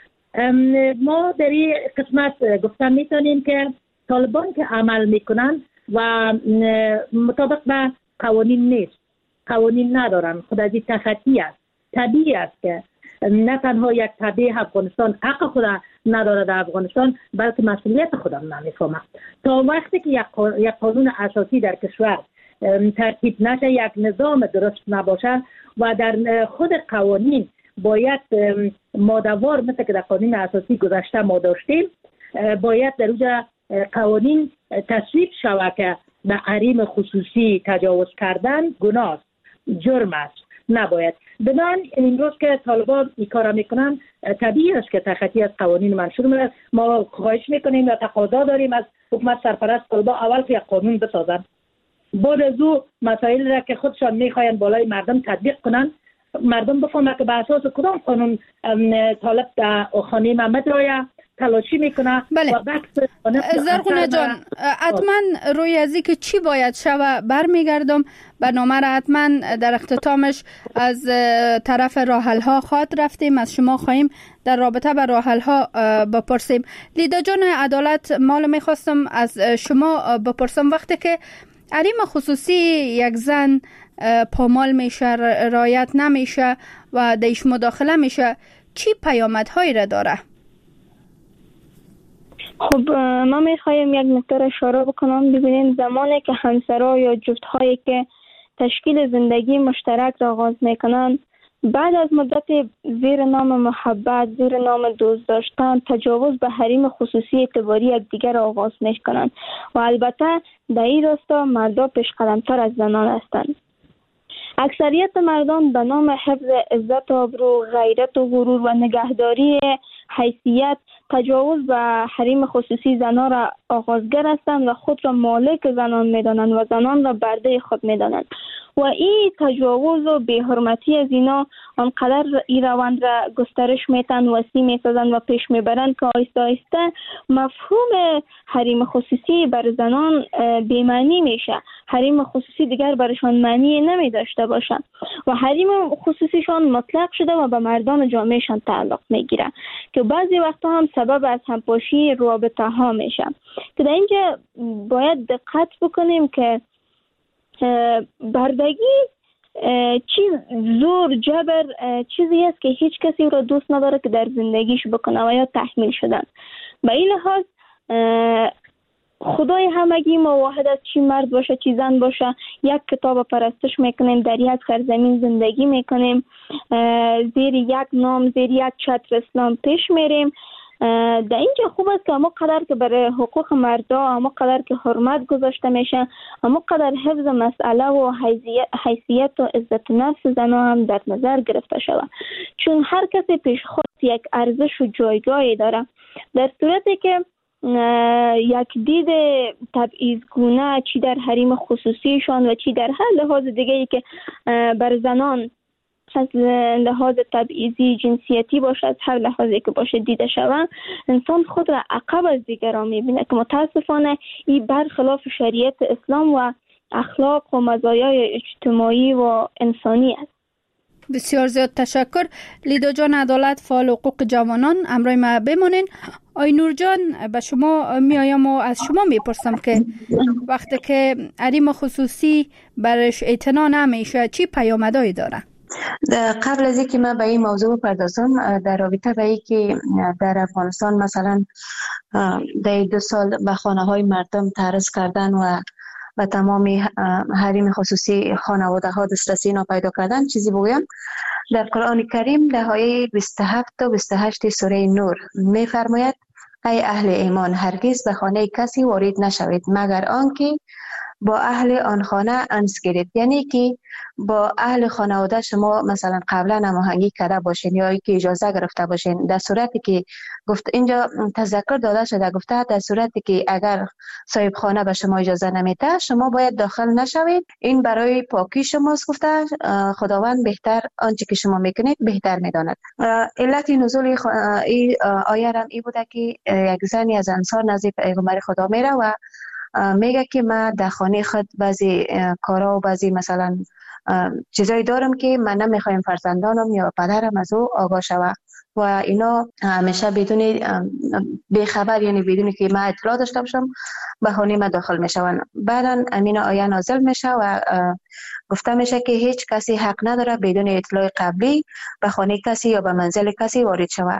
ما در این قسمت گفتن میتونیم که طالبان که عمل میکنن و مطابق به قوانین نیست، قوانین ندارن، خود از این تخطی است. طبیعی است که نه تنها یک تبع افغانستان حق خود نداره در افغانستان، بلکه مسئولیت خودم نمیفهمه. تا وقتی که یک قانون اساسی در کشور ترتیب نشه، یک نظام درست نباشه و در خود قوانین باید ماده‌وار مثل که در قانون اساسی گذشته ما داشتیم باید در اونجا قوانین تصویب شود که به حریم خصوصی تجاوز کردن گناه است، جرم است، نباید. بنابراین امروز که طالبان این کار میکنن طبیعی است که تخطی از قوانین منشور میشه. ما خواهش میکنیم یا تقاضا داریم از حکومت سرپرست طالبان اول که یک قانون بسازن، بعد از او مسائل را که خودشان میخواین بالای مردم تطبیق کنن، مردم بفهمن که به اساس کدام قانون طالب در خانه محمد رایا تلاشی میکنه. بله. و بحث زرغونه جان حتما روی ازی که چی باید شوه برمیگردم. برنامه را حتما در اختتامش از طرف راحل ها خواد رفتیم، از شما خواهیم در رابطه با راحل ها بپرسیم. لیدا جان عدالت، مال میخواستم از شما بپرسم وقتی که حریم خصوصی یک زن پامال میشه، رعایت نمیشه و دیش مداخله میشه، چی پیامدهایی را داره؟ خب ما میخوایم یک نکته را اشاره بکنم. ببینید زمانی که همسرها یا جفتهایی که تشکیل زندگی مشترک را آغاز میکنن، بعد از مدت زیر نام محبت، زیر نام دوست داشتن، تجاوز به حریم خصوصی اعتباری یکدیگر را آغاز میکنن و البته در این راستا مردا پیشقدمتر از زنان هستند. اکثریت مردان به نام حفظ عزت و آبرو، غیرت و غرور و نگهداری حیثیت تجاوز به حریم خصوصی زنان را آغازگر هستند و خود را مالک زنان میدانند و زنان را برده خود میدانند و این تجاوز و بی‌حرمتی از اینا آنقدر این روند را گسترش میتن، وسیع میسازند و پیش میبرند که آهسته آهسته مفهوم حریم خصوصی بر زنان بی‌معنی میشه. حریم خصوصی دیگر برشان معنی نمی داشته باشه و حریم خصوصیشان مطلق شده و به مردان جامعهشان تعلق میگیره که بعضی وقتا هم سبب از همپاشی رابطه ها میشه. که در اینجا باید دقت بکنیم که بردگی زور جبر چیزی است که هیچ کسی را دوست نداره که در زندگیش بکنه و یا تحمیل شدن. به این لحاظ خدای همگی ما واحد است، چی مرد باشه چی زن باشه، یک کتاب پرستش میکنیم، در یک سرزمین زندگی میکنیم، زیر یک نام، زیر یک چتر اسلام پیش میریم. در اینجا خوب است که اما قدر که برای حقوق مردا اما قدر که حرمت گذاشته میشه، اما قدر حفظ مسئله و حیثیت و عزت نفس زنها هم در نظر گرفته شود، چون هر کسی پیش خود یک ارزش و جایگاهی داره. در صورتی که یک دید تبعیض‌گونه چی در حریم خصوصیشان و چی در هر لحاظ دیگه‌ای که بر زنان از لحاظ تبعیضی جنسیتی باشه، از هر لحاظی که باشه دیده شود، انسان خود را عقب از دیگران میبینه که متاسفانه این برخلاف شریعت اسلام و اخلاق و مزایای اجتماعی و انسانی است. بسیار زیاد تشکر. لیدا جان عدالت، فعال حقوق جوانان، امروز ما بمونین. آی نور جان، به شما میایم و از شما میپرسم که وقتی که حریم خصوصی برش اعتنا نمیشه چی پیامدهایی داره؟ قبل از اینکه من به این موضوع بپردازم، در رابطه به اینکه در افغانستان مثلا در 2 سال به خانه های مردم تعرض کردن و تمام حریم خصوصی خانواده ها دسترسی پیدا کردن، چیزی بگویم. در قرآن کریم در آیه 27 و 28 سوره نور می‌فرماید: ای اهل ایمان، هرگز به خانه کسی وارد نشوید مگر آنکه با اهل آن خانه انس گیرید. یعنی که با اهل خانواده شما مثلا قبلا هماهنگی کرده باشین یا که اجازه گرفته باشین. در صورتی که گفت اینجا تذکر داده شده، گفته در صورتی که اگر صاحب خانه به شما اجازه نمیده شما باید داخل نشوید، این برای پاکی شماست. گفته خداوند بهتر آنچه که شما میکنید بهتر میداند. علت نزول این آیه هم این بوده که یک زنی از انصار نزد پیغمبر خدا میره و میگه که من در خانه خود بعضی کارا و بعضی مثلا چیزایی دارم که من نمیخوایم فرزندانم یا پدرم از او آگاه شود و اینا همیشه بدون بیخبر، یعنی بدون که من اطلاع داشته باشم به خانه من داخل میشون. بعدا امین آیه نازل میشه و گفته میشه که هیچ کسی حق نداره بدون اطلاع قبلی به خانه کسی یا به منزل کسی وارد شود.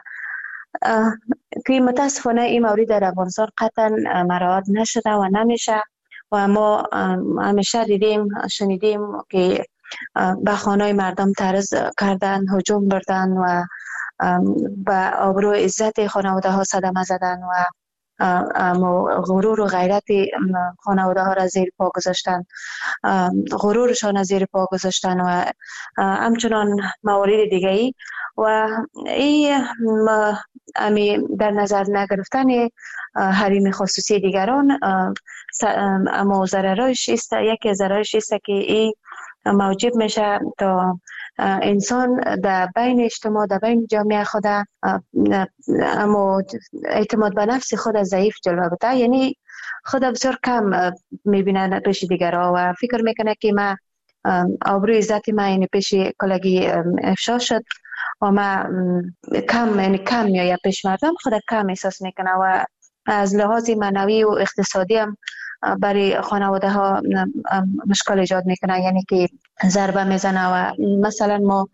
که متاسفانه این مورد در افغانستان قطعا مراعات نشده و نمیشه و ما همیشه دیدیم شنیدیم که به خانه مردم تعرض کردن، هجوم بردن و به آبرو عزت خانواده ها صدمه زدن و غرور و غیرت خانواده ها را زیر پا گذاشتن، غرورشان را زیر پا گذاشتن و همچنان موارد دیگری و این در نظر نگرفتن حریم خصوصی دیگران اما ضررش است. یکی ضررش است که این موجب میشه تا انسان در بین اجتماع، در بین جامعه خود اما اعتماد به نفس خود ضعیف جلوه بده، یعنی خود بسیار کم میبینه پیش دیگرها و فکر میکنه که من آبروی عزت من یعنی پیش کلگی افشا شد و من کم یا پیش مردم خود کم احساس میکنه و از لحاظ معنوی و اقتصادی هم برای خانواده ها مشکل ایجاد میکنه، یعنی که ضربه میزنه و مثلا ما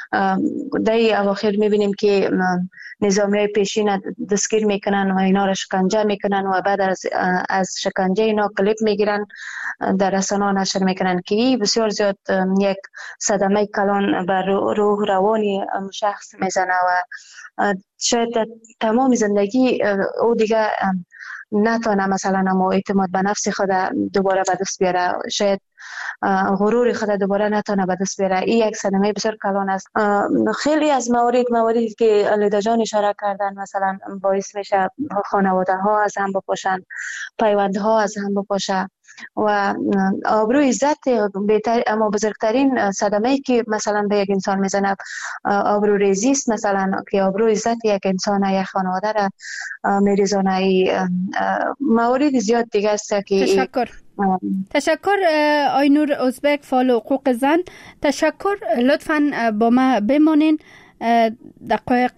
در اواخر میبینیم که نظامی های پیشین دستگیر میکنن و اینا را شکنجه میکنن و بعد از شکنجه اینا کلیپ میگیرن در رسانه نشر میکنن که بسیار زیاد یک صدمه کلان بر روح روانی شخص میزنه و شاید تمام زندگی او دیگه نتونه مثلا اما اعتماد به نفس خود دوباره به دست بیاره، شاید غرور خود دوباره نتونه به دست بیاره. این یک صدمه بسیار کلان است. خیلی از مواردی که لیدا جان اشاره کردن مثلا باعث میشه خانواده ها از هم بپاشن، پیوندها از هم بپاشه و آبروی عزت اما بزرگترین صدمه‌ای که مثلا به یک انسان میزنه آبرو ریزی است، مثلا که آبروی عزت یک انسان یک خانواده را میریزونه. موارد زیاد دیگه است که تشکر آینور ازبک، فعال حقوق زن. تشکر. لطفاً با ما بمانین. دقایق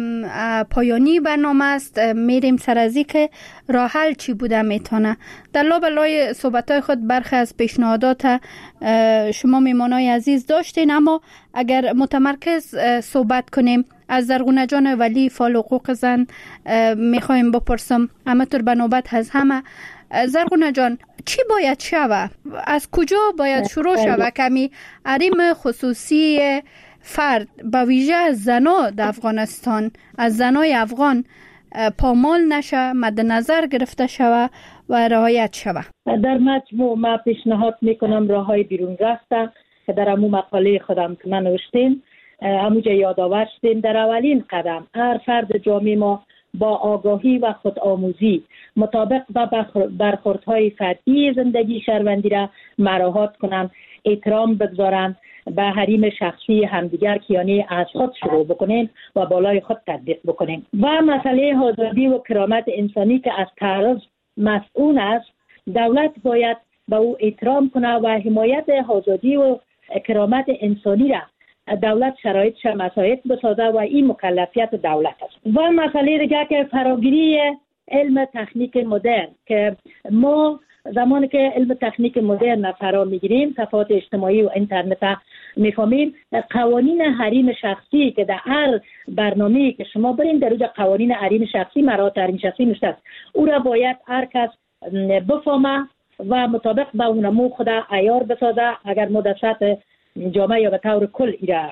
پایانی برنامه است. میریم سر از که راه حل چی بوده میتونه. در لابلای صحبت‌های خود برخی از پیشنهادات شما میمانای عزیز داشتین، اما اگر متمرکز صحبت کنیم از زرغونه جان ولی، فعال حقوق زن، میخوایم بپرسم همطور به نوبت از همه. زرغونه جان، چی باید شوه؟ از کجا باید شروع شوه کمی حریم خصوصی فرد به ویژه زنا در افغانستان، از زنای افغان پامال نشه، مد نظر گرفته شوه و رعایت شوه؟ در مجموع ما پیشنهاد میکنم راههای بیرون رفته که در امو مقاله خودم که من نوشتیم همونجا یادآور شدیم. در اولین قدم هر فرد جامعه ما با آگاهی و خودآموزی مطابق با برخوردهای فردی زندگی شهروندی را مراعات کنند، احترام بگذارند، به حریم شخصی همدیگر که یعنی از خود شروع بکنیم و بالای خود تطبیق بکنیم. و مسئله آزادی و کرامت انسانی که از تعرض مسئول است، دولت باید به او احترام کنه و حمایت آزادی و کرامت انسانی را دولت شرایطش مساعد بسازه و این مکلفیت دولت است. و مسئله دیگه که فراگیری علم تکنیک مدرن، که ما زمانی که علم تکنیک مدرن فرا میگیریم، صفحات اجتماعی و اینترنت میفهمیم، قوانین حریم شخصی که در هر برنامه‌ای که شما برین در اوجا قوانین حریم شخصی، مراتب حریم شخصی نوشته است، او را باید هر کس بفهمه و مطابق با اون نمو خود عیار بسازه. اگر ما در سطح جامعه یا به طور کل ایرا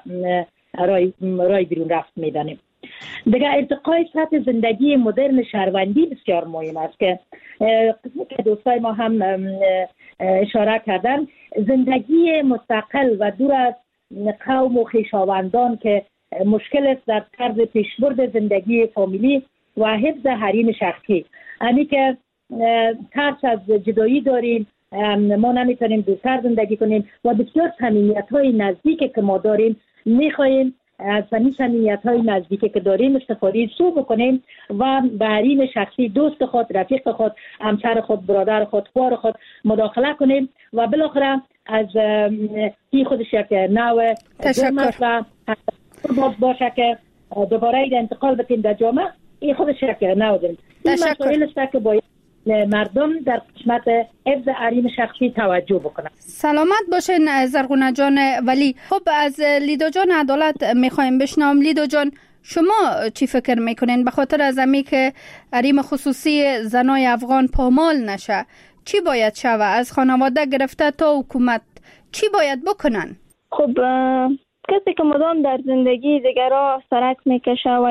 رای بیرون رفت میدانیم. دیگه ارتقای سطح زندگی مدرن شهروندی بسیار مهم است که دوستای ما هم اشاره کردن. زندگی مستقل و دور از قوم و خویشاوندان که مشکل است در طرز پیشبرد زندگی فامیلی و حفظ حریم شخصی. یعنی که ترس از جدایی داریم، ما نمیتونیم دوستر زندگی کنیم و بسیار صمیمیت‌های نزدیکی که ما داریم، میخواهیم از صمیمیت‌های نزدیکی که داریم استفاده سو بکنیم و به حریم شخصی دوست خود، رفیق خود، همسر خود، برادر خود، خوار خود مداخله کنیم و بالاخره از این خودش یک نوع جرم و باشه که دوباره این انتقال بتیم در جامعه. این خودش یک نوع داریم. این مسائل است که باید مردم در قسمت حفظ حریم شخصی توجه بکنن. سلامت باشین زرغونه جان ولی. خب از لیدا جان عدالت میخوایم بشنوم. لیدا جان، شما چی فکر میکنین به خاطر از امی که حریم خصوصی زنای افغان پامال نشه چی باید شوه؟ از خانواده گرفته تا حکومت چی باید بکنن؟ خب کسی که مدام در زندگی دیگرها سرک میکشه و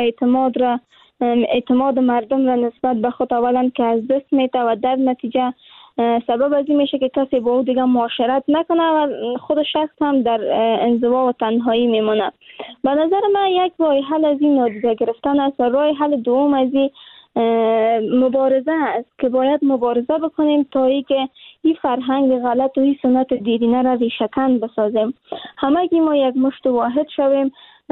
اعتماد مردم را نسبت به خود اولا که از دست میده و در نتیجه سبب از این میشه که کسی با او دیگه معاشرت نکنه و خود شخص هم در انزوا و تنهایی میمونه. به نظر من یک راه حل از این نادیده گرفتن است و راه حل دوم از این مبارزه است که باید مبارزه بکنیم تا ای که این فرهنگ غلط و این سنت دیرینه را ریشه‌کن بسازیم. همگی ما یک مشت واحد شویم.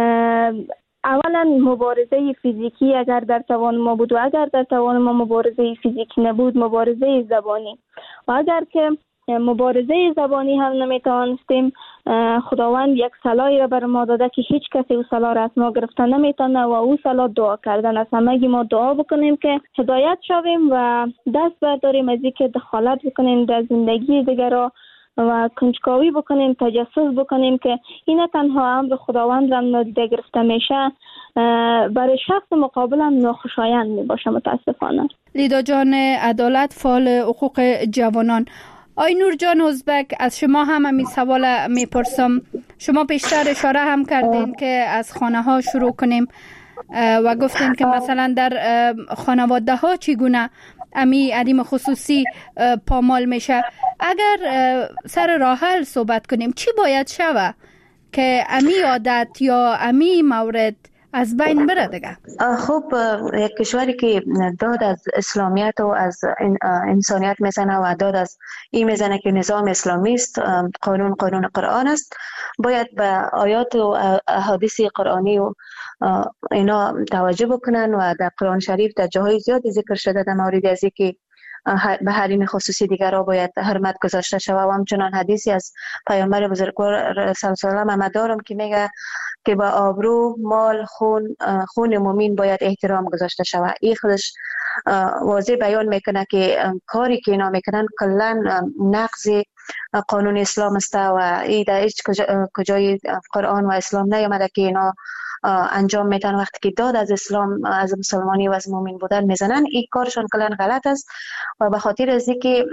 اولا مبارزه فیزیکی اگر در توان ما بود و اگر در توان ما مبارزه فیزیکی نبود، مبارزه زبانی، و اگر که مبارزه زبانی هم نمیتوانستیم، خداوند یک سلاحی را بر ما داده که هیچ کسی او سلاح را از ما گرفتن نمیتونه و او سلاح دعا کردن است. همگی ما دعا بکنیم که هدایت شویم و دست برداریم از اینکه دخالت بکنیم در زندگی دیگران و کنجکاوی بکنیم، تجسس بکنیم که این تنها امر خداوند را نادیده گرفته میشه، برای شخص مقابل هم ناخوشایند میباشه. متاسفانه. لیدا جان عدالت، فعال حقوق جوانان. آینور جان ازبک، از شما هم همین سوال میپرسم. شما بیشتر اشاره هم کردین که از خانه ها شروع کنیم و گفتین که مثلا در خانواده ها چگونه امی عدیم خصوصی پامال میشه. اگر سر راه حل صحبت کنیم چی باید شوه که امی عادت یا امی مورد از بین بره دیگه؟ خب یک کشوری که داد از اسلامیت و از انسانیت میزنه و داد از این میزنه که نظام اسلامی است، قانون قرآن است، باید به آیات و احادیث قرآنی و اینا توجه بکنن و در قرآن شریف در جاهای زیادی ذکر شده در مورد از اینکه به حریم خصوصی دیگر را باید حرمت گذاشته شود و همچنان حدیثی از پیامبر بزرگوار صلی الله علیه و آله دارم که میگه که با آبرو، مال، خون مومن باید احترام گذاشته شود. این خودش واضح بیان میکنه که کاری که اینا میکنن کلا نقض قانون اسلام است و این در هیچ کجای قرآن و اسلام نیامده که اینا انجام میدن. وقتی که داد از اسلام، از مسلمانی و از مؤمن بودن میزنن، این کارشون کلا غلط است و به خاطر از اینکه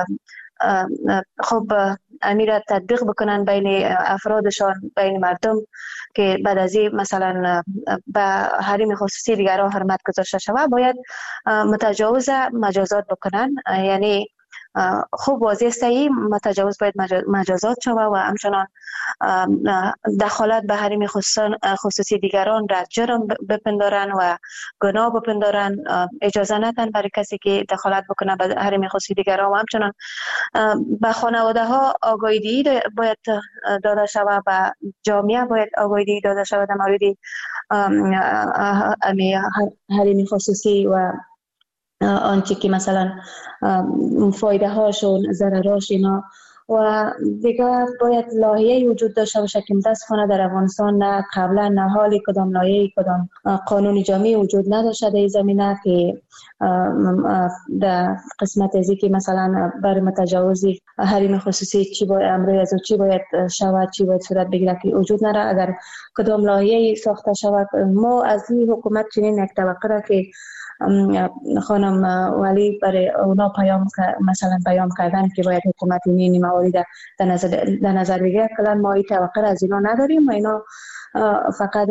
خب امیر تطبیق بکنن بین افرادشان، بین مردم که بعد از این مثلا به حریم خصوصی دیگران حرمت گذاشته شود، باید متجاوز مجازات بکنن. یعنی خوب واضح است این متجاوز باید مجازات شود و همچنان دخالت به حریم خصوصی دیگران را جرم بپندارن و گناه بپندارن، اجازه ندن برای کسی که دخالت بکنه به حریم خصوصی دیگران و همچنان به خانواده ها آگاهی باید داده شود و جامعه باید آگاهی داده شود در مورد حریم خصوصی و آنچه که مثلا فایده هاشون، ضرراش اینا. و دیگه باید لایحه‌ای وجود داشته باشه که متاسفانه در افغانستان نه قبلا نه حالی کدام لایحه‌ای کدام قانون جامعی وجود نداشته در این زمینه که در قسمت ازی که مثلا برای متجاوزی حریم خصوصی چی باید امروز از چی باید شود، چی باید صورت بگیره که وجود نداره. اگر کدام لایحه‌ای ساخته شود، ما از این حکومت چنین یک توقع را که خانم ولی برای اونا مثلا پیام کردن که باید حکومت این موارد در نظر بگیره، کلا ما این توقع از اینا نداریم و اینا فقط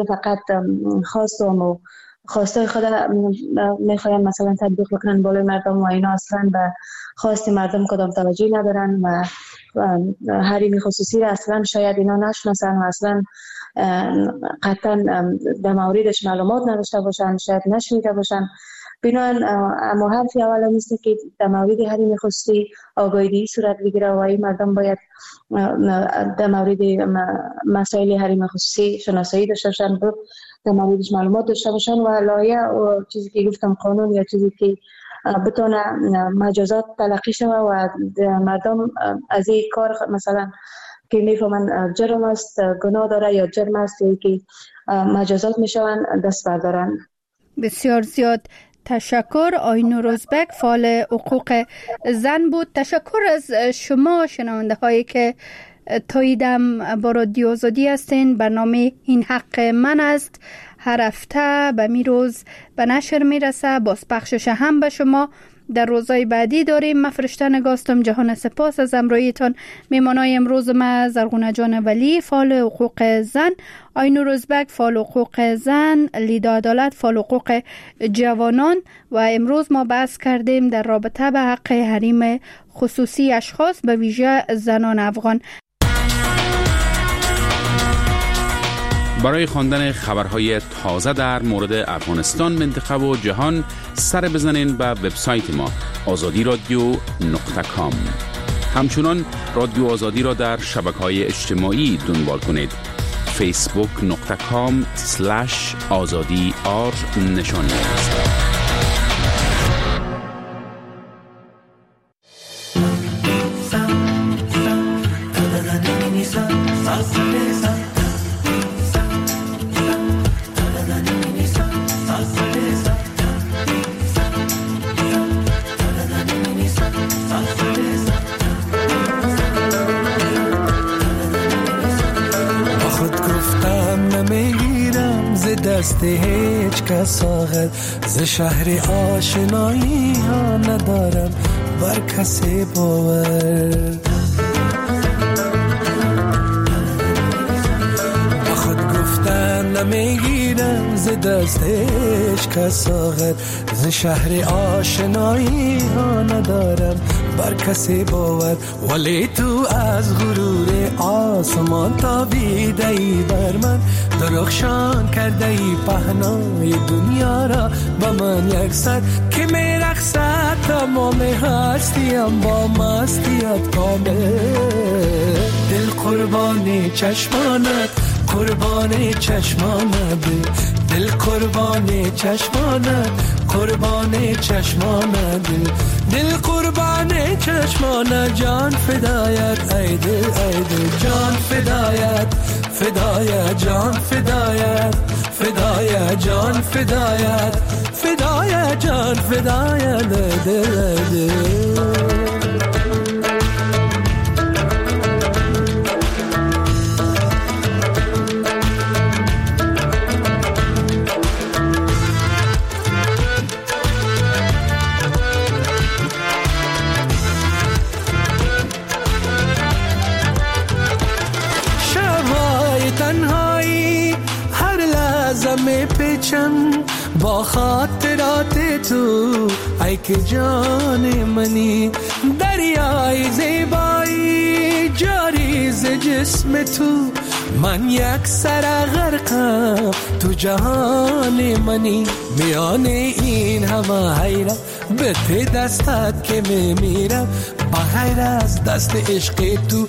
خواسته خود میخواین مثلا تطبیق بکنن بالای مردم و اینا اصلا به خواست مردم کدام توجهی ندارن و حریم خصوصی را اصلا شاید اینا نشناسن و اصلا قطعا در موردش معلومات نداشته باشن، شاید نشنیده باشن. بنابراین اما حرفی اولا نیست که در مورد حریم خصوصی آگاهی صورت بگیره و این مردم باید در مورد مسائل حریم خصوصی شناسایی داشته باشن، در موردش معلومات داشته باشن و لایحه و چیزی که گفتم قانون یا چیزی که بتونه مجازات تلقی شود و مردم از این کار مثلا که میفهمن جرم است، گناه داره یا جرم است یا که مجازات میشون دست بردارن. بسیار زیاد تشکر. آینور ازبک، فعال حقوق زن بود. تشکر از شما شنونده هایی که تاییدم با رادیو آزادی هستین. برنامه این حق من است هر هفته به می روز به نشر میرسه. باز پخشش هم به شما در روزهای بعدی داریم. من فرشته نگاستم. جهان سپاس از امرویتان. میمانای امروز ما زرغونه جان ولی فعال حقوق زن، آینور ازبک فعال حقوق زن، لیدا عدالت فعال حقوق جوانان و امروز ما بحث کردیم در رابطه به حق حریم خصوصی اشخاص به ویژه زنان افغان. برای خواندن خبرهای تازه در مورد افغانستان، منطقه و جهان سر بزنین به وبسایت ما azadiradio.com. همچنان رادیو آزادی را در شبکه‌های اجتماعی دنبال کنید. facebook.com/azadi_r نشانی است. دست هیچ کس آغد ز شهر آشنایی ها ندارم بر کسی باور. با خود گفتن نمیگیرم ز دست هیچ کس آغد ز شهر آشنایی ها ندارم بر کسی باور. ولی تو از غرور آسمان تابیده ای بر من، درخشان کرده ای پهنای دنیا را با من یکسر که میرقصد تمام هستیم با مستیت کامل. دل قربانی چشمانت، قربانی چشمانت، دل قربانی چشمانت، قربانی چشمانت، دل قربانی چشمانت، جان فدایت ای دل ای دل، جان فدایت فدایت، جان فدایت فدایت، جان فدایت فدایت، جان فدایت دل دل. با خاطرات تو ای که جان منی، دریای زیبایی جاری ز جسم تو، من یک سر غرقم تو جهان منی. میان این همه حیرت به ته دستت که میمیرم، بغیر از دست عشق تو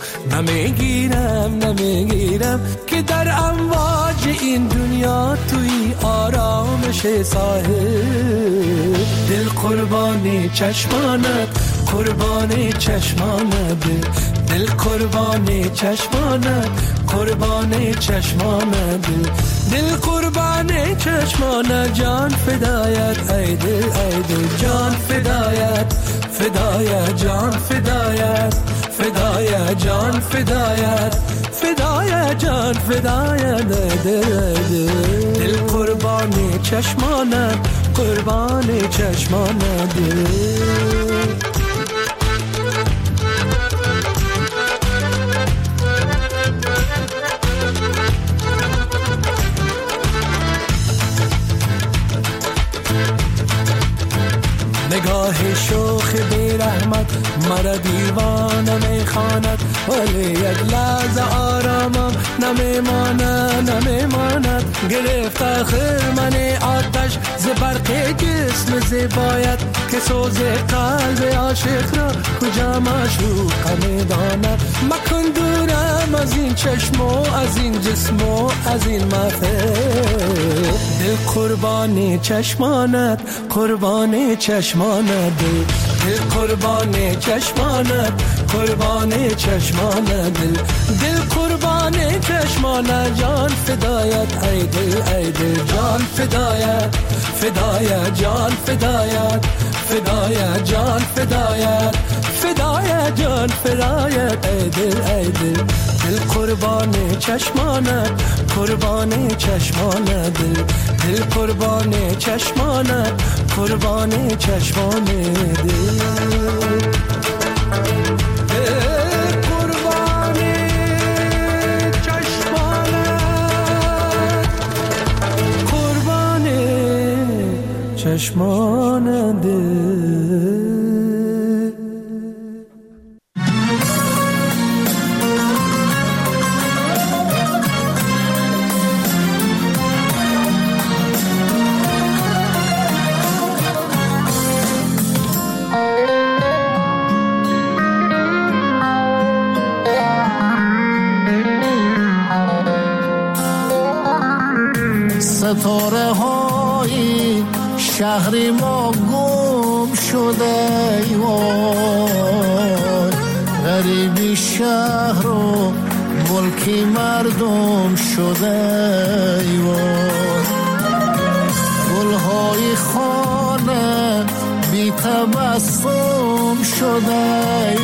نمیگیرم که در امواج این دنیا توی آرامش ساحل. دل قربانی چشمانت، قربانی چشمانت، دل قربانی چشمانت، قربانی چشمانت، دل قربانی چشمانت، جان فدایت ای دل ای دل، جان فدایت فدایت، جان فدایت فدایت، جان فدایت فدایت، جان فدایت دل دل قربانی چشمانت، قربانی چشمانت. نگاه شوخ بی رحمت مرا دیوانه میخواند، ولی یک لحظه آرامم نمیماند. گرفت آخر من آتش ز برق جسم زیبایت، که سوز قلب عاشق را کجا معشوق میداند. مکن دورم از این چشم و از این جسم و از این محفل. دل قربانی چشمانت، قربانی چشمانت، دل قربانی چشمانت، قربانی چشمانت، دل قربانی چشمانت، جان فدایت ای دل ای دل، جان فدایت فدایت، جان فدایت فدایت، جان فدایت فدایت، جان فدایت ای دل ای دل. دل قربانی چشمانت، قربانی چشمانت، دل قربانی چشمانت، قربان چشمان دل، قربان چشمانت، قربان چشمان دل. ستاره های شهر ما گم شده ایوان، غریبی شهر و ملکی مردم شده ایوان، گلهای خانه بی تبسم شده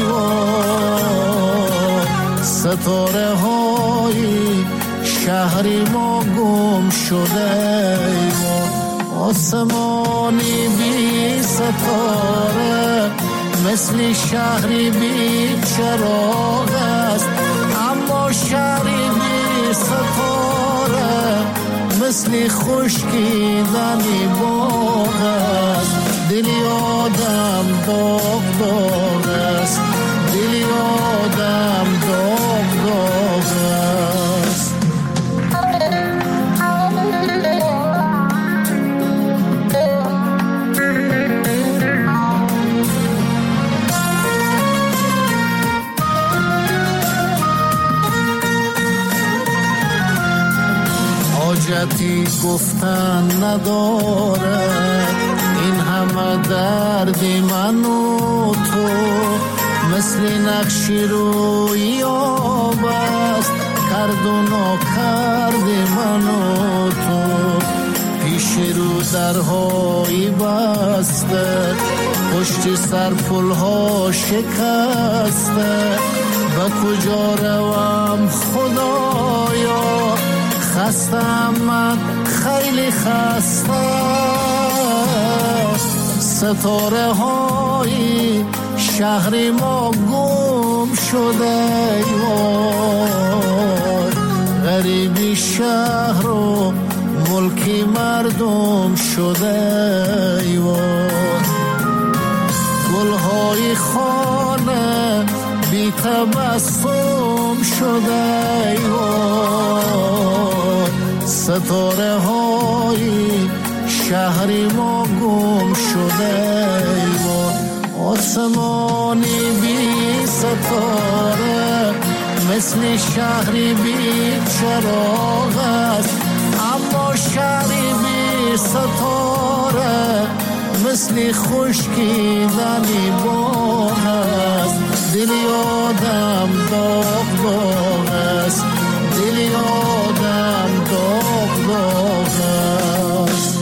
ایوان، ستاره های شهری ما گم شده ما، آسمانی بی ستاره مثل شهری بی چراغ است، اما شهری بی ستاره مثل خشکیدنی باغ است، دلی آدم داغ داغ است، دلی آدم داغ داغ است. حاجتی گفتن نداره این همه درد من و تو، مثل نقشی روی آب است کرد و ناکرد من و تو، پیش رو درهایی بسته پشت سر پلها شکسته، به کجا روم خدایا خستم من خیلی خسته، ستاره های شهر ما گم شده ایوان، غریبی شهر و ملکی مردم شده ایوان، گلهای خانه بی تبسم شده ایوان، ستاره های شهری ما گم شده ایوان، آسمانی بی ستاره مثل شهری بی چراغ است، اما شهری بی ستاره مثل خشکیدنی باغ است، دلی آدم داغ داغ است، دلی آدم داغ داغ است.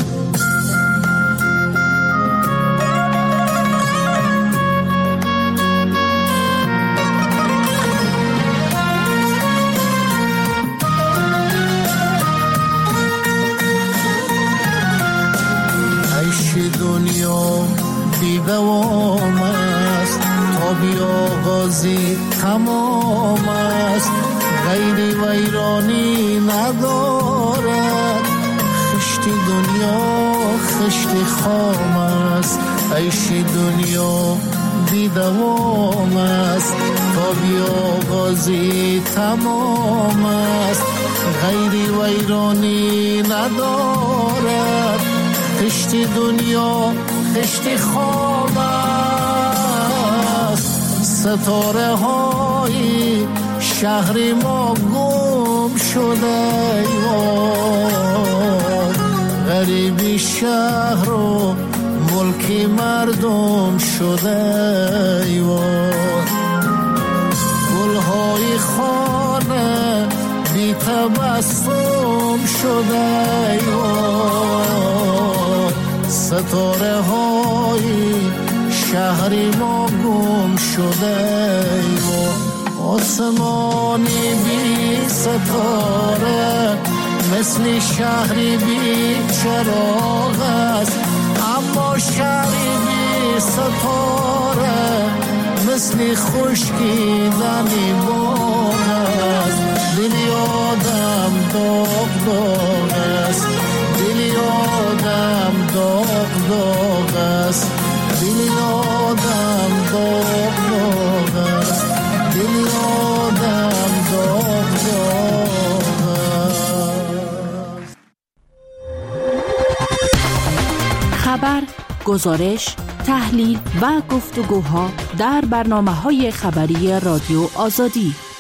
دنیا بی دوام است، تا بی آغازی تمام است، غیری ویرانی ندارد، خشت دنیا خشت خام است، عیش دنیا بی دوام است، تا بی آغازی تمام است، غیری ویرانی ندارد، خشت دنیا خشت خواب است، ستاره های شهر ما گم شده ایوان، غریبی شهر و ملکی مردم شده ایوان، گلهای خانه بی تبسم شده ایوان، ستاره های شهری ما گم شده ایوان، آسمانی بی ستاره مثل شهری بی چراغ است، اما شریبی ستاره مثل خشکیدنی باغ است. دلی آدم داغ داغ است، دلی آدم داغ داغ است، دلی آدم داغ داغ است، دلی آدم داغ داغ است. خبر، گزارش، تحلیل و گفتگوها در برنامه‌های خبری رادیو آزادی.